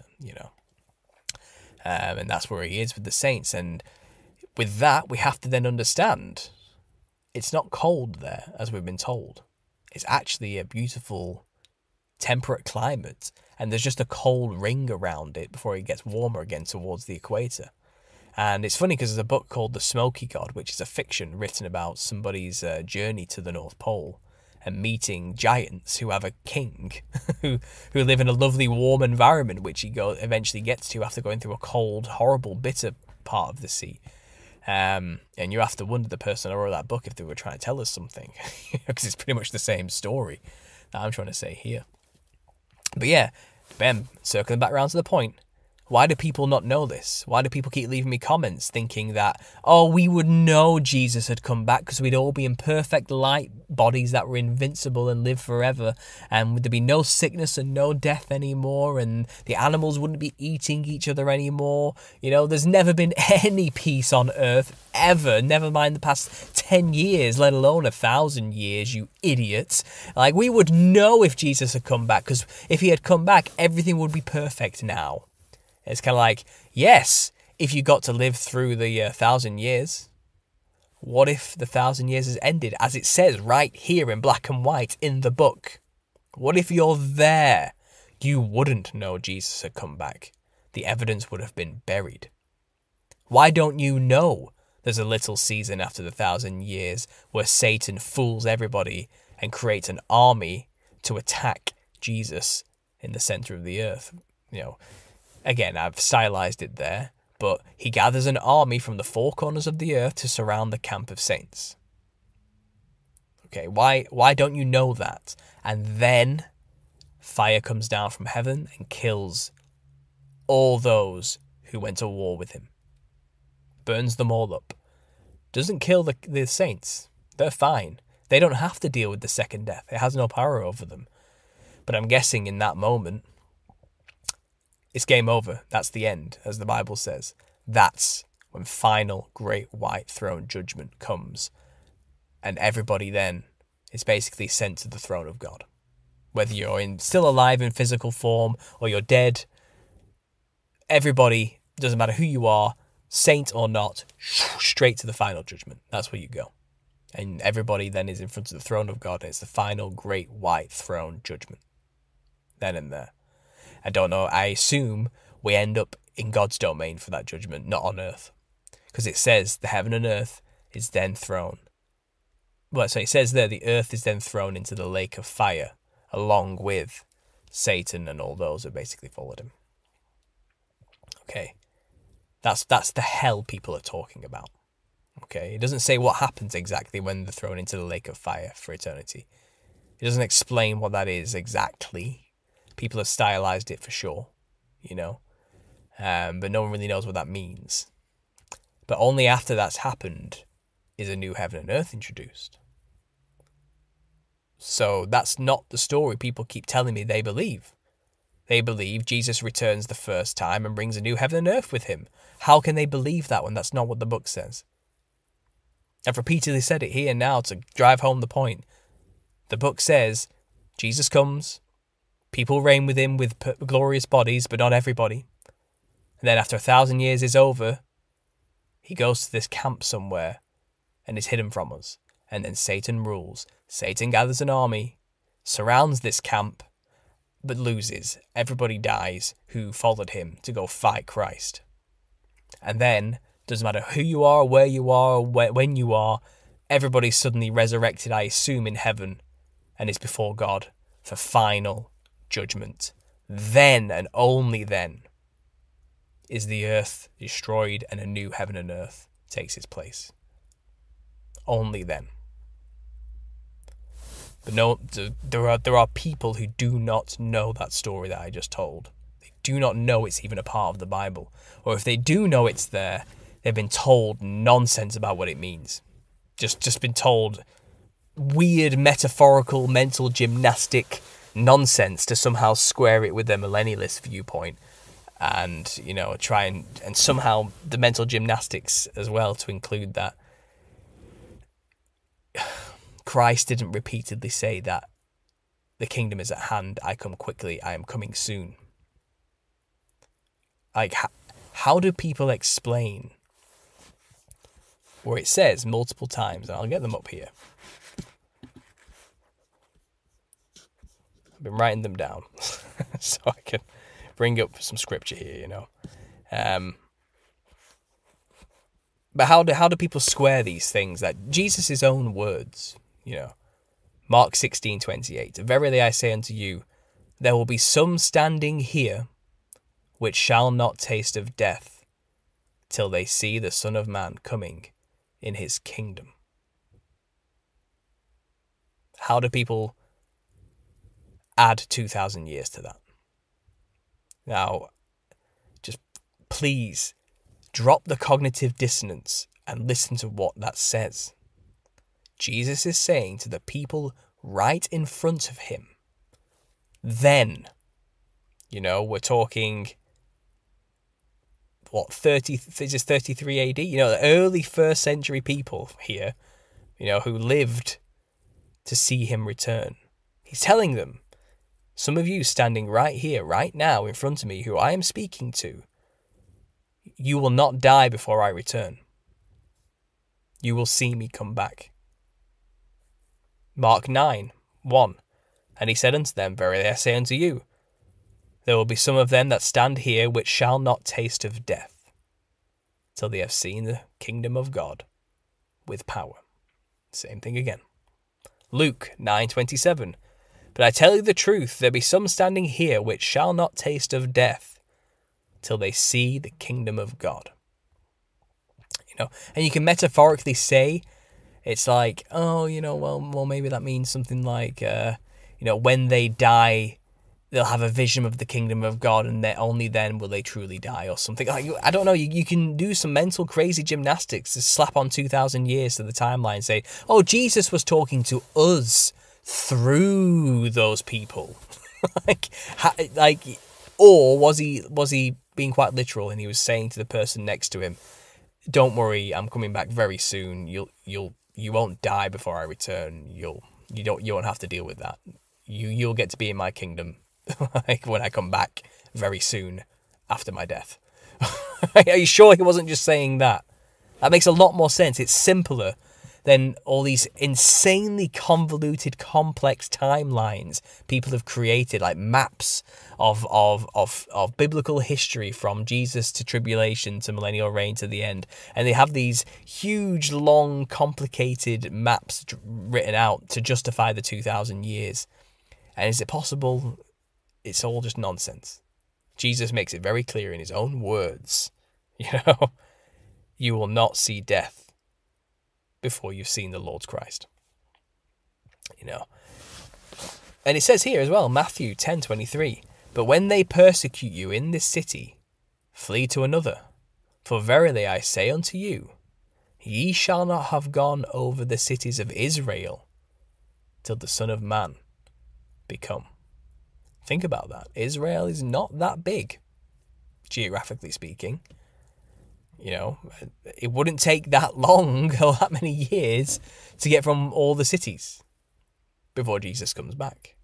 and that's where he is with the saints. And with that, we have to then understand it's not cold there, as we've been told. It's actually a beautiful temperate climate, and there's just a cold ring around it before it gets warmer again towards the equator. And it's funny because there's a book called The Smoky God, which is a fiction written about somebody's journey to the North Pole and meeting giants who have a king who live in a lovely warm environment, which he eventually gets to after going through a cold, horrible, bitter part of the sea. And you have to wonder, the person who wrote that book, if they were trying to tell us something, because it's pretty much the same story that I'm trying to say here. But yeah, Ben, circling back around to the point, why do people not know this? Why do people keep leaving me comments thinking that, we would know Jesus had come back because we'd all be in perfect light bodies that were invincible and live forever, and there'd be no sickness and no death anymore, and the animals wouldn't be eating each other anymore. There's never been any peace on earth ever, never mind the past 10 years, let alone 1,000 years, you idiots. Like, we would know if Jesus had come back, because if he had come back, everything would be perfect now. It's kind of like, yes, if you got to live through the 1,000 years, What if the 1,000 years has ended, as it says right here in black and white in the book? What if you're there? You wouldn't know Jesus had come back. The evidence would have been buried. Why don't you know there's a little season after the 1,000 years where Satan fools everybody and creates an army to attack Jesus in the center of the earth? Again, I've stylized it there, but he gathers an army from the four corners of the earth to surround the camp of saints. Okay, why don't you know that? And then fire comes down from heaven and kills all those who went to war with him. Burns them all up. Doesn't kill the saints. They're fine. They don't have to deal with the second death. It has no power over them. But I'm guessing in that moment, it's game over. That's the end, as the Bible says. That's when final great white throne judgment comes. And everybody then is basically sent to the throne of God. Whether you're still alive in physical form or you're dead, everybody, doesn't matter who you are, saint or not, straight to the final judgment. That's where you go. And everybody then is in front of the throne of God, and it's the final great white throne judgment. Then and there. I don't know, I assume we end up in God's domain for that judgment, not on earth. Because it says the heaven and earth is then thrown. Well, so it says there the earth is then thrown into the lake of fire, along with Satan and all those who basically followed him. Okay. That's the hell people are talking about. Okay. It doesn't say what happens exactly when they're thrown into the lake of fire for eternity. It doesn't explain what that is exactly. People have stylized it for sure, but no one really knows what that means. But only after that's happened is a new heaven and earth introduced. So that's not the story people keep telling me they believe. They believe Jesus returns the first time and brings a new heaven and earth with him. How can they believe that when that's not what the book says? I've repeatedly said it here now to drive home the point. The book says Jesus comes, people reign with him with glorious bodies, but not everybody. And then after 1,000 years is over, he goes to this camp somewhere and is hidden from us. And then Satan rules. Satan gathers an army, surrounds this camp, but loses. Everybody dies who followed him to go fight Christ. And then, doesn't matter who you are, where you are, when you are, everybody's suddenly resurrected, I assume, in heaven, and is before God for final judgment. Then, and only then, is the earth destroyed and a new heaven and earth takes its place. Only then. But no, there are people who do not know that story that I just told. They do not know it's even a part of the Bible. Or if they do know it's there, they've been told nonsense about what it means. Just been told weird metaphorical mental gymnastic nonsense to somehow square it with their millennialist viewpoint. And, try and somehow the mental gymnastics as well to include that Christ didn't repeatedly say that the kingdom is at hand, I come quickly, I am coming soon. Like, how do people explain where it says multiple times, and I'll get them up here. I've been writing them down so I can bring up some scripture here, But how do people square these things? That Jesus' own words, Mark 16:28. Verily I say unto you, there will be some standing here which shall not taste of death till they see the Son of Man coming in his kingdom. How do people add 2,000 years to that? Now, just please drop the cognitive dissonance and listen to what that says. Jesus is saying to the people right in front of him, then, we're talking, 33 AD? The early 1st century people here, who lived to see him return. He's telling them, some of you standing right here, right now in front of me, who I am speaking to, you will not die before I return. You will see me come back. Mark 9:1. And he said unto them, Verily I say unto you, there will be some of them that stand here which shall not taste of death, till they have seen the kingdom of God with power. Same thing again. Luke 9:27. But I tell you the truth, there be some standing here which shall not taste of death, till they see the kingdom of God. And you can metaphorically say, it's like, oh, well, maybe that means something like, when they die, they'll have a vision of the kingdom of God, and only then will they truly die, or something. Like, I don't know, you can do some mental crazy gymnastics to slap on 2,000 years to the timeline and say, oh, Jesus was talking to us through those people. Or was he being quite literal, and he was saying to the person next to him, don't worry, I'm coming back very soon. You won't die before I return. You won't have to deal with that. You'll get to be in my kingdom when I come back very soon after my death. Are you sure he wasn't just saying that? That makes a lot more sense. It's simpler than all these insanely convoluted, complex timelines people have created, like maps of biblical history from Jesus to tribulation to millennial reign to the end. And they have these huge, long, complicated maps written out to justify the 2,000 years. And is it possible? It's all just nonsense. Jesus makes it very clear in his own words. You will not see death before you've seen the Lord's Christ. And it says here as well, Matthew 10:23, but when they persecute you in this city, flee to another. For verily I say unto you, ye shall not have gone over the cities of Israel till the Son of Man be come. Think about that. Israel is not that big, geographically speaking. It wouldn't take that long or that many years to get from all the cities before Jesus comes back.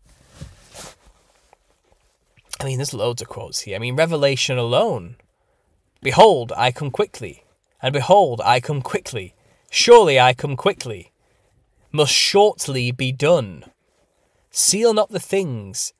There's loads of quotes here. Revelation alone. Behold, I come quickly. And behold, I come quickly. Surely I come quickly. Must shortly be done. Seal not the sayings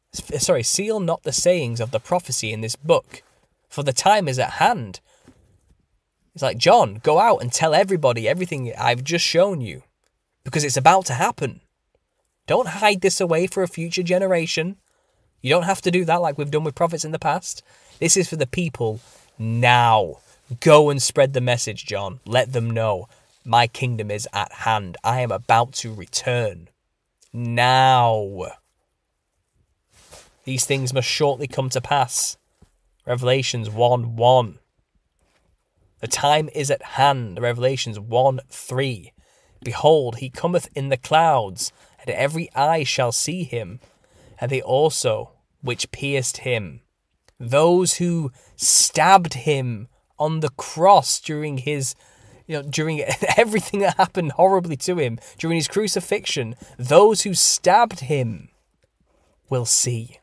of the prophecy in this book, for the time is at hand. It's like, John, go out and tell everybody everything I've just shown you, because it's about to happen. Don't hide this away for a future generation. You don't have to do that like we've done with prophets in the past. This is for the people now. Go and spread the message, John. Let them know my kingdom is at hand. I am about to return. Now. These things must shortly come to pass. Revelations 1:1. The time is at hand. Revelations 1:3. Behold, he cometh in the clouds, and every eye shall see him, and they also which pierced him. Those who stabbed him on the cross during during everything that happened horribly to him, during his crucifixion, those who stabbed him will see.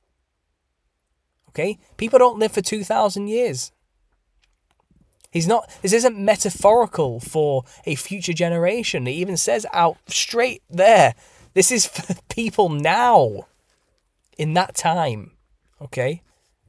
Okay? People don't live for 2,000 years. This isn't metaphorical for a future generation. It even says out straight there, this is for people now, in that time. Okay?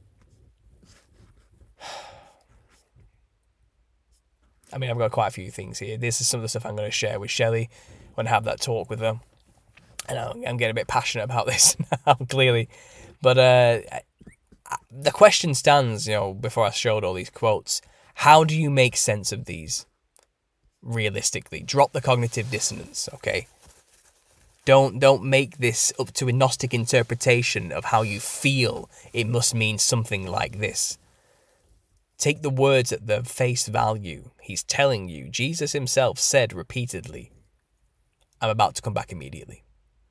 I've got quite a few things here. This is some of the stuff I'm going to share with Shelley when I have that talk with her. And I'm getting a bit passionate about this now, clearly. But the question stands, before I showed all these quotes, how do you make sense of these realistically? Drop the cognitive dissonance, okay? Don't make this up to a Gnostic interpretation of how you feel it must mean something like this. Take the words at the face value. He's telling you. Jesus himself said repeatedly, I'm about to come back immediately.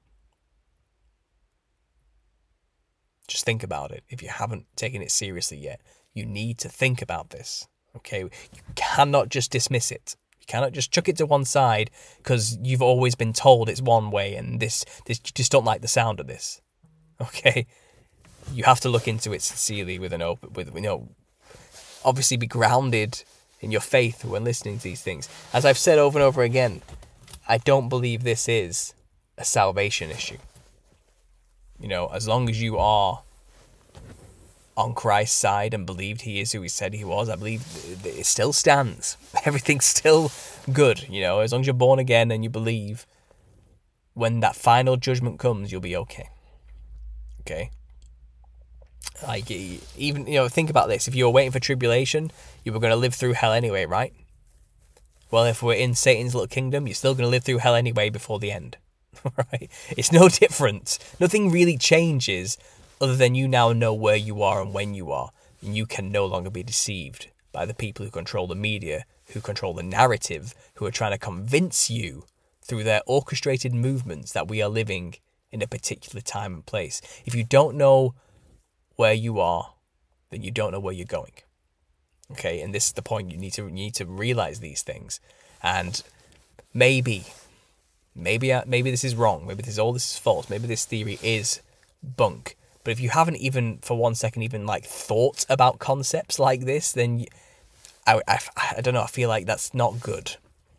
Just think about it. If you haven't taken it seriously yet, you need to think about this. Okay? You cannot just dismiss it. You cannot just chuck it to one side because you've always been told it's one way and this you just don't like the sound of this. Okay? You have to look into it sincerely with obviously be grounded in your faith when listening to these things. As I've said over and over again, I don't believe this is a salvation issue. As long as you are on Christ's side and believed he is who he said he was, I believe it still stands. Everything's still good, as long as you're born again and you believe, when that final judgment comes, you'll be okay. Okay? Like, even, think about this. If you were waiting for tribulation, you were going to live through hell anyway, right? Well, if we're in Satan's little kingdom, you're still going to live through hell anyway before the end. Right? It's no different. Nothing really changes other than you now know where you are and when you are. And you can no longer be deceived by the people who control the media, who control the narrative, who are trying to convince you through their orchestrated movements that we are living in a particular time and place. If you don't know where you are, then you don't know where you're going. Okay, and this is the point. You need to realize these things. And maybe this is wrong. Maybe this is false. Maybe this theory is bunk. But if you haven't even for 1 second even thought about concepts like this, then I don't know. I feel like that's not good.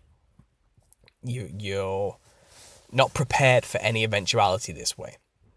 You're not prepared for any eventuality this way,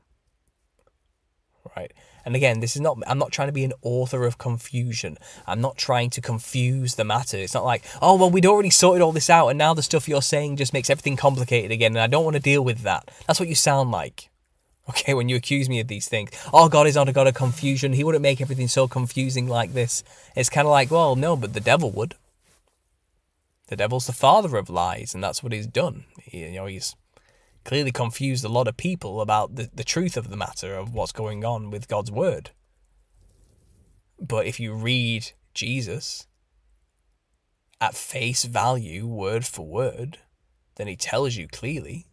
right? And again, I'm not trying to be an author of confusion. I'm not trying to confuse the matter. It's not like, oh, well, we'd already sorted all this out and now the stuff you're saying just makes everything complicated again and I don't want to deal with that. That's what you sound like, okay, when you accuse me of these things. Oh, God is not a God of confusion. He wouldn't make everything so confusing like this. It's kind of like, well, no, but the devil would. The devil's the father of lies, and that's what he's done. He's clearly confused a lot of people about the truth of the matter of what's going on with God's word. But if you read Jesus at face value, word for word, then he tells you clearly,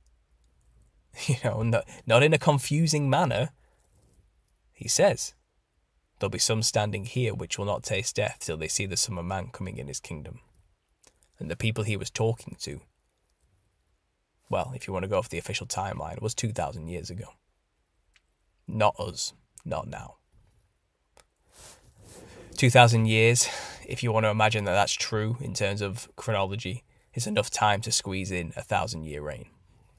not in a confusing manner. He says, there'll be some standing here which will not taste death till they see the Son of Man coming in his kingdom. And the people he was talking to, well, if you want to go off the official timeline, it was 2,000 years ago. Not us. Not now. 2,000 years, if you want to imagine that that's true in terms of chronology, is enough time to squeeze in a 1,000-year reign.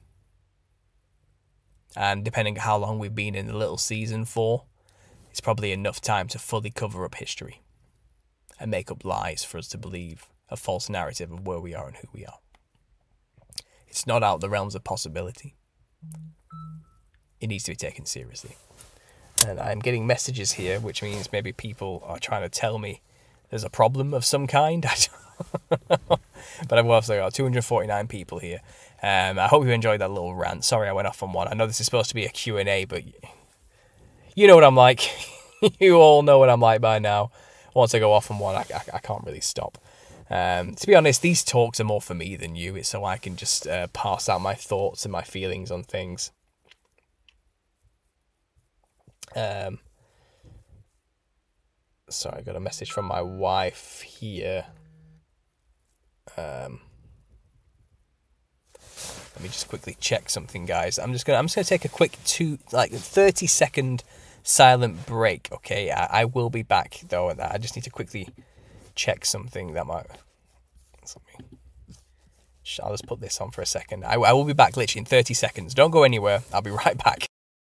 And depending on how long we've been in the little season for, it's probably enough time to fully cover up history and make up lies for us to believe a false narrative of where we are and who we are. It's not out of the realms of possibility. It needs to be taken seriously. And I'm getting messages here, which means maybe people are trying to tell me there's a problem of some kind. But I've also got 249 people here. I hope you enjoyed that little rant. Sorry I went off on one. I know this is supposed to be a Q&A, but you know what I'm like. You all know what I'm like by now. Once I go off on one, I can't really stop. To be honest, these talks are more for me than you. It's so I can just pass out my thoughts and my feelings on things. Sorry, I got a message from my wife here. Let me just quickly check something, guys. I'm just gonna take a quick 30-second silent break. Okay, I will be back though. I just need to quickly check something that might. I'll just put this on for a second. I will be back literally in 30 seconds. Don't go anywhere. I'll be right back.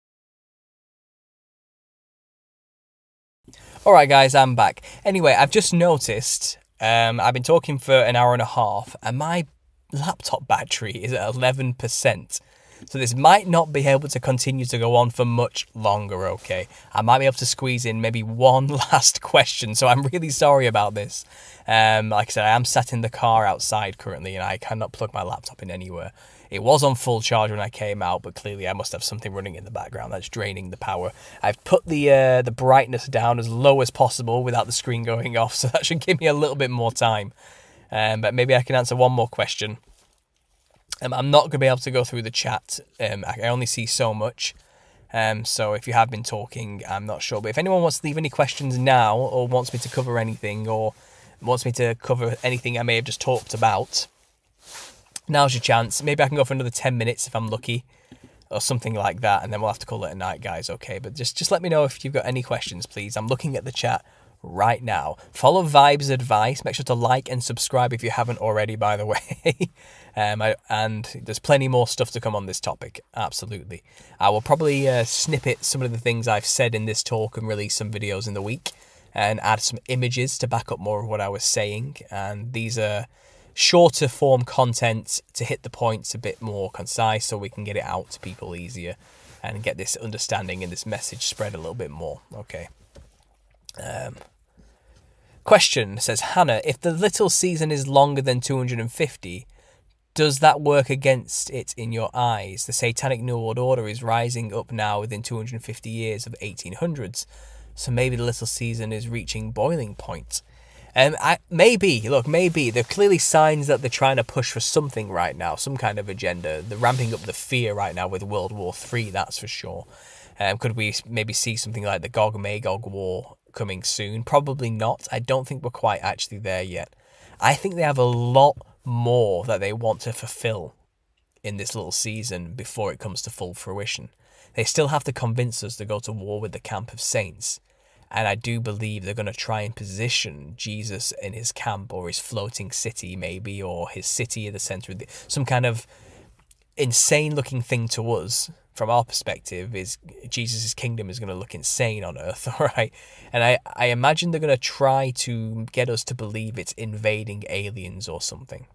Alright guys, I'm back. Anyway, I've just noticed, I've been talking for an hour and a half, and my laptop battery is at 11%. So this might not be able to continue to go on for much longer, okay? I might be able to squeeze in maybe one last question, so I'm really sorry about this. Like I said, I am sat in the car outside currently, and I cannot plug my laptop in anywhere. It was on full charge when I came out, but clearly I must have something running in the background that's draining the power. I've put the brightness down as low as possible without the screen going off, so that should give me a little bit more time. But maybe I can answer one more question. I'm not going to be able to go through the chat. I only see so much. So if you have been talking, I'm not sure. But if anyone wants to leave any questions now, or wants me to cover anything, or wants me to cover anything I may have just talked about, now's your chance. Maybe I can go for another 10 minutes if I'm lucky, or something like that, and then we'll have to call it a night, guys, okay? But just let me know if you've got any questions, please. I'm looking at the chat right now. Follow Vibes Advice. Make sure to like and subscribe if you haven't already, by the way. And there's plenty more stuff to come on this topic. Absolutely. I will probably snippet some of the things I've said in this talk and release some videos in the week and add some images to back up more of what I was saying. And these are shorter form content to hit the points a bit more concise so we can get it out to people easier and get this understanding and this message spread a little bit more. Okay. Question says, Hannah, if the little season is longer than 250, does that work against it in your eyes? The Satanic New World Order is rising up now within 250 years of 1800s, so maybe the little season is reaching boiling point. Maybe there are clearly signs that they're trying to push for something right now, some kind of agenda. They're ramping up the fear right now with World War III, that's for sure. Could we maybe see something like the Gog-Magog war coming soon? Probably not. I don't think we're quite actually there yet. I think they have a lot more that they want to fulfill in this little season before it comes to full fruition. They still have to convince us to go to war with the camp of saints. And I do believe they're going to try and position Jesus in his camp or his floating city maybe, or his city at the center of some kind of insane looking thing to us. From our perspective, is Jesus' kingdom is going to look insane on earth, all right? And I imagine they're going to try to get us to believe it's invading aliens or something.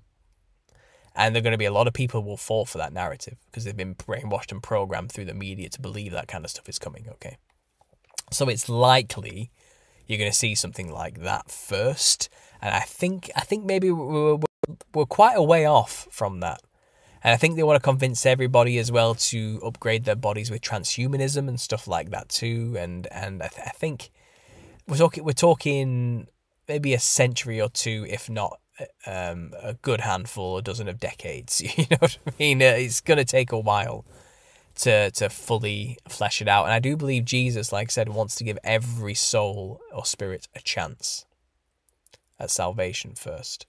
And there are going to be a lot of people who will fall for that narrative because they've been brainwashed and programmed through the media to believe that kind of stuff is coming, okay? So it's likely you're going to see something like that first. And I think maybe we're quite a way off from that. And I think they want to convince everybody as well to upgrade their bodies with transhumanism and stuff like that too. And I think we're talking maybe a century or two, if not a good handful, a dozen of decades. You know what I mean? It's going to take a while to fully flesh it out. And I do believe Jesus, like I said, wants to give every soul or spirit a chance at salvation first.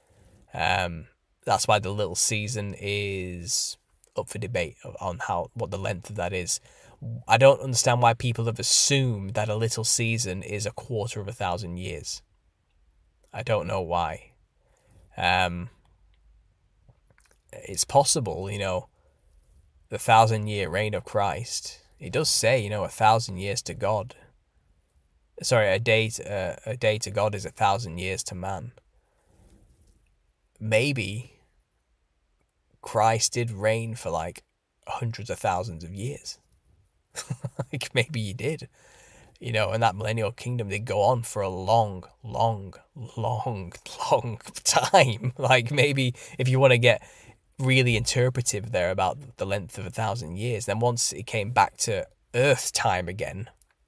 That's why the little season is up for debate on what the length of that is. I don't understand why people have assumed that a little season is 250,000 years. I don't know why. It's possible, the 1,000-year reign of Christ. It does say, 1,000 years to God. Sorry, a day to God is 1,000 years to man. Maybe Christ did reign for like hundreds of thousands of years. Like maybe he did, and that millennial kingdom did go on for a long, long, long, long time. Like maybe if you want to get really interpretive there about the length of 1,000 years, then once it came back to Earth time again,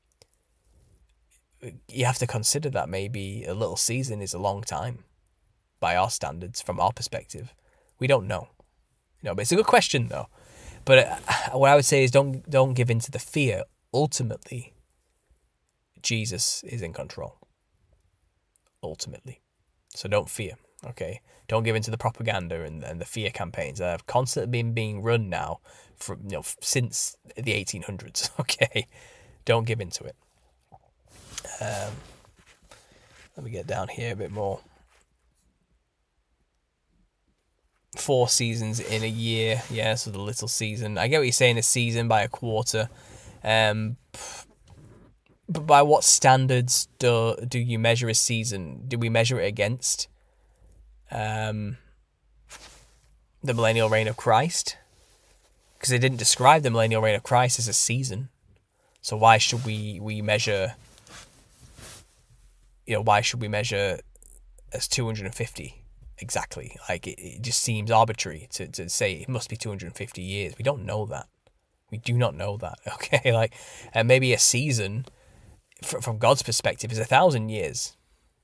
you have to consider that maybe a little season is a long time. By our standards, from our perspective, we don't know. But it's a good question though. But what I would say is don't give in to the fear. Ultimately, Jesus is in control. Ultimately, so don't fear. Okay, don't give in to the propaganda and the fear campaigns that have constantly been being run now from since the 1800s. Okay, don't give in to it. Let me get down here a bit more. 4 seasons in a year, yeah, so the little season. I get what you're saying, a season by a quarter. But by what standards do you measure a season? Do we measure it against the millennial reign of Christ? Because they didn't describe the millennial reign of Christ as a season. So why should we measure, why should we measure as 250? Exactly. Like it just seems arbitrary to say it must be 250 years. We don't know that. We do not know that. Okay, like maybe a season from God's perspective is 1,000 years.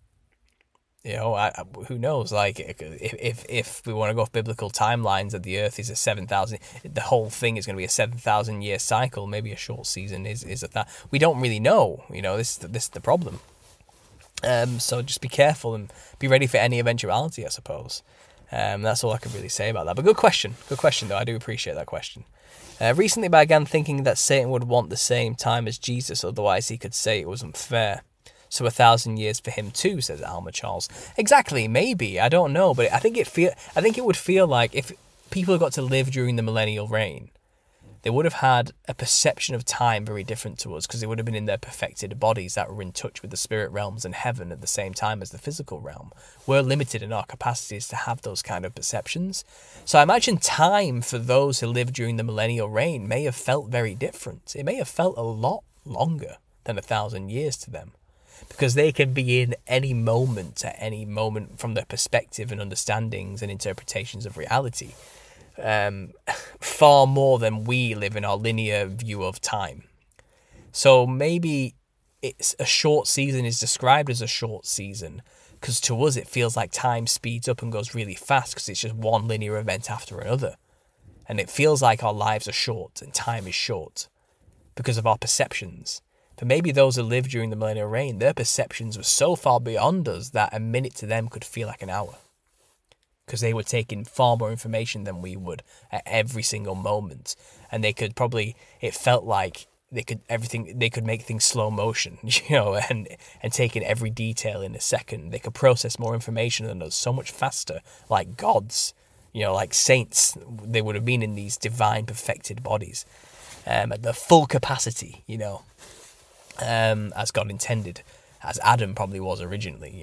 Who knows? Like if we want to go off biblical timelines, that the Earth is a 7,000, the whole thing is going to be a 7,000 year cycle. Maybe a short season is that. We don't really know. This is the problem. So just be careful and be ready for any eventuality, I suppose. That's all I can really say about that. But good question though. I do appreciate that question. Recently I began thinking that Satan would want the same time as Jesus, otherwise he could say it was unfair. So 1,000 years for him too, says Alma Charles. Exactly, maybe, I don't know, but I think it would feel like if people got to live during the millennial reign, they would have had a perception of time very different to us, because they would have been in their perfected bodies that were in touch with the spirit realms and heaven at the same time as the physical realm. We're limited in our capacities to have those kind of perceptions. So I imagine time for those who lived during the millennial reign may have felt very different. It may have felt a lot longer than 1,000 years to them, because they can be in any moment, at any moment, from their perspective and understandings and interpretations of reality. Far more than we live in our linear view of time. So maybe it's a short season is described as a short season because to us it feels like time speeds up and goes really fast because it's just one linear event after another. And it feels like our lives are short and time is short because of our perceptions. But maybe those who lived during the millennial reign, their perceptions were so far beyond us that a minute to them could feel like an hour, because they were taking far more information than we would at every single moment. And they could probably, it felt like they could make things slow motion, and take in every detail in a second. They could process more information than us so much faster, like gods, like saints. They would have been in these divine perfected bodies, at the full capacity, as God intended, as Adam probably was originally,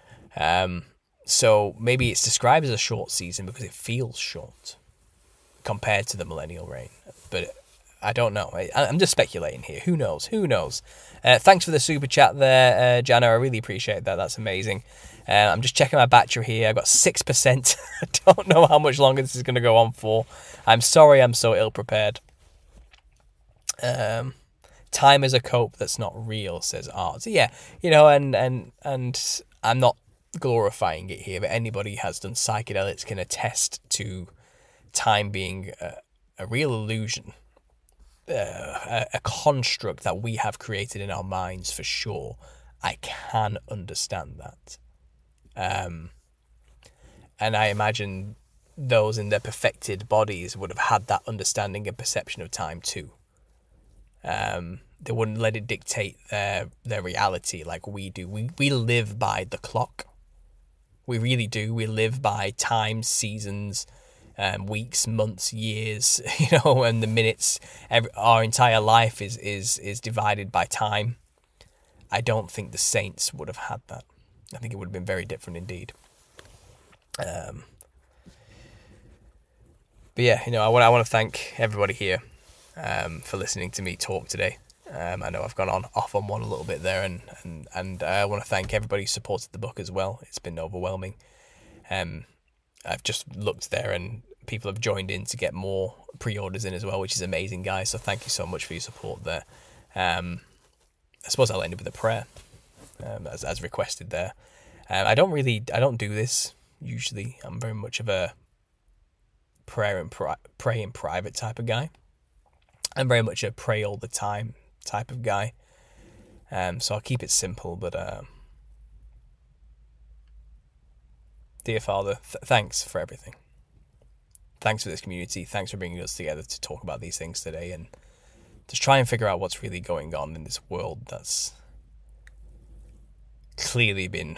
So maybe it's described as a short season because it feels short compared to the millennial reign. But I don't know. I'm just speculating here. Who knows? Thanks for the super chat there, Jana. I really appreciate that. That's amazing. I'm just checking my battery here. I've got 6%. I don't know how much longer this is going to go on for. I'm sorry I'm so ill-prepared. Time is a cope that's not real, says Art. So yeah, and I'm not glorifying it here, but anybody who has done psychedelics can attest to time being a real illusion, a construct that we have created in our minds for sure. I can understand that. And I imagine those in their perfected bodies would have had that understanding and perception of time too. They wouldn't let it dictate their reality like we do. We live by the clock. We really do. We live by time, seasons, weeks, months, years, and the minutes. Our entire life is divided by time. I don't think the saints would have had that. I think it would have been very different indeed. But yeah, I want to thank everybody here for listening to me talk today. I know I've gone off on one a little bit there, and I want to thank everybody who supported the book as well. It's been overwhelming. I've just looked there, and people have joined in to get more pre-orders in as well, which is amazing, guys. So thank you so much for your support there. I suppose I'll end up with a prayer, as requested there. I don't do this usually. I'm very much of a pray in private type of guy. I'm very much a pray all the time type of guy. So I'll keep it simple, but dear Father, thanks for everything. Thanks for this community. Thanks for bringing us together to talk about these things today and just try and figure out what's really going on in this world that's clearly been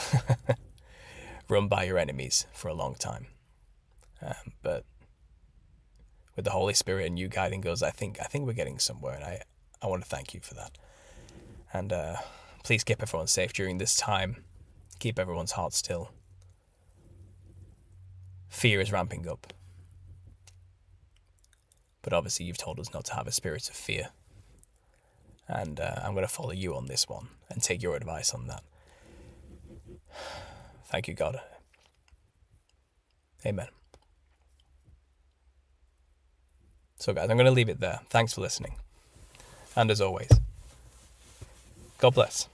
run by your enemies for a long time. But with the Holy Spirit and you guiding us, I think we're getting somewhere, and I want to thank you for that. And please keep everyone safe during this time. Keep everyone's heart still. Fear is ramping up. But obviously you've told us not to have a spirit of fear. And I'm going to follow you on this one and take your advice on that. Thank you, God. Amen. So guys, I'm going to leave it there. Thanks for listening. And as always, God bless.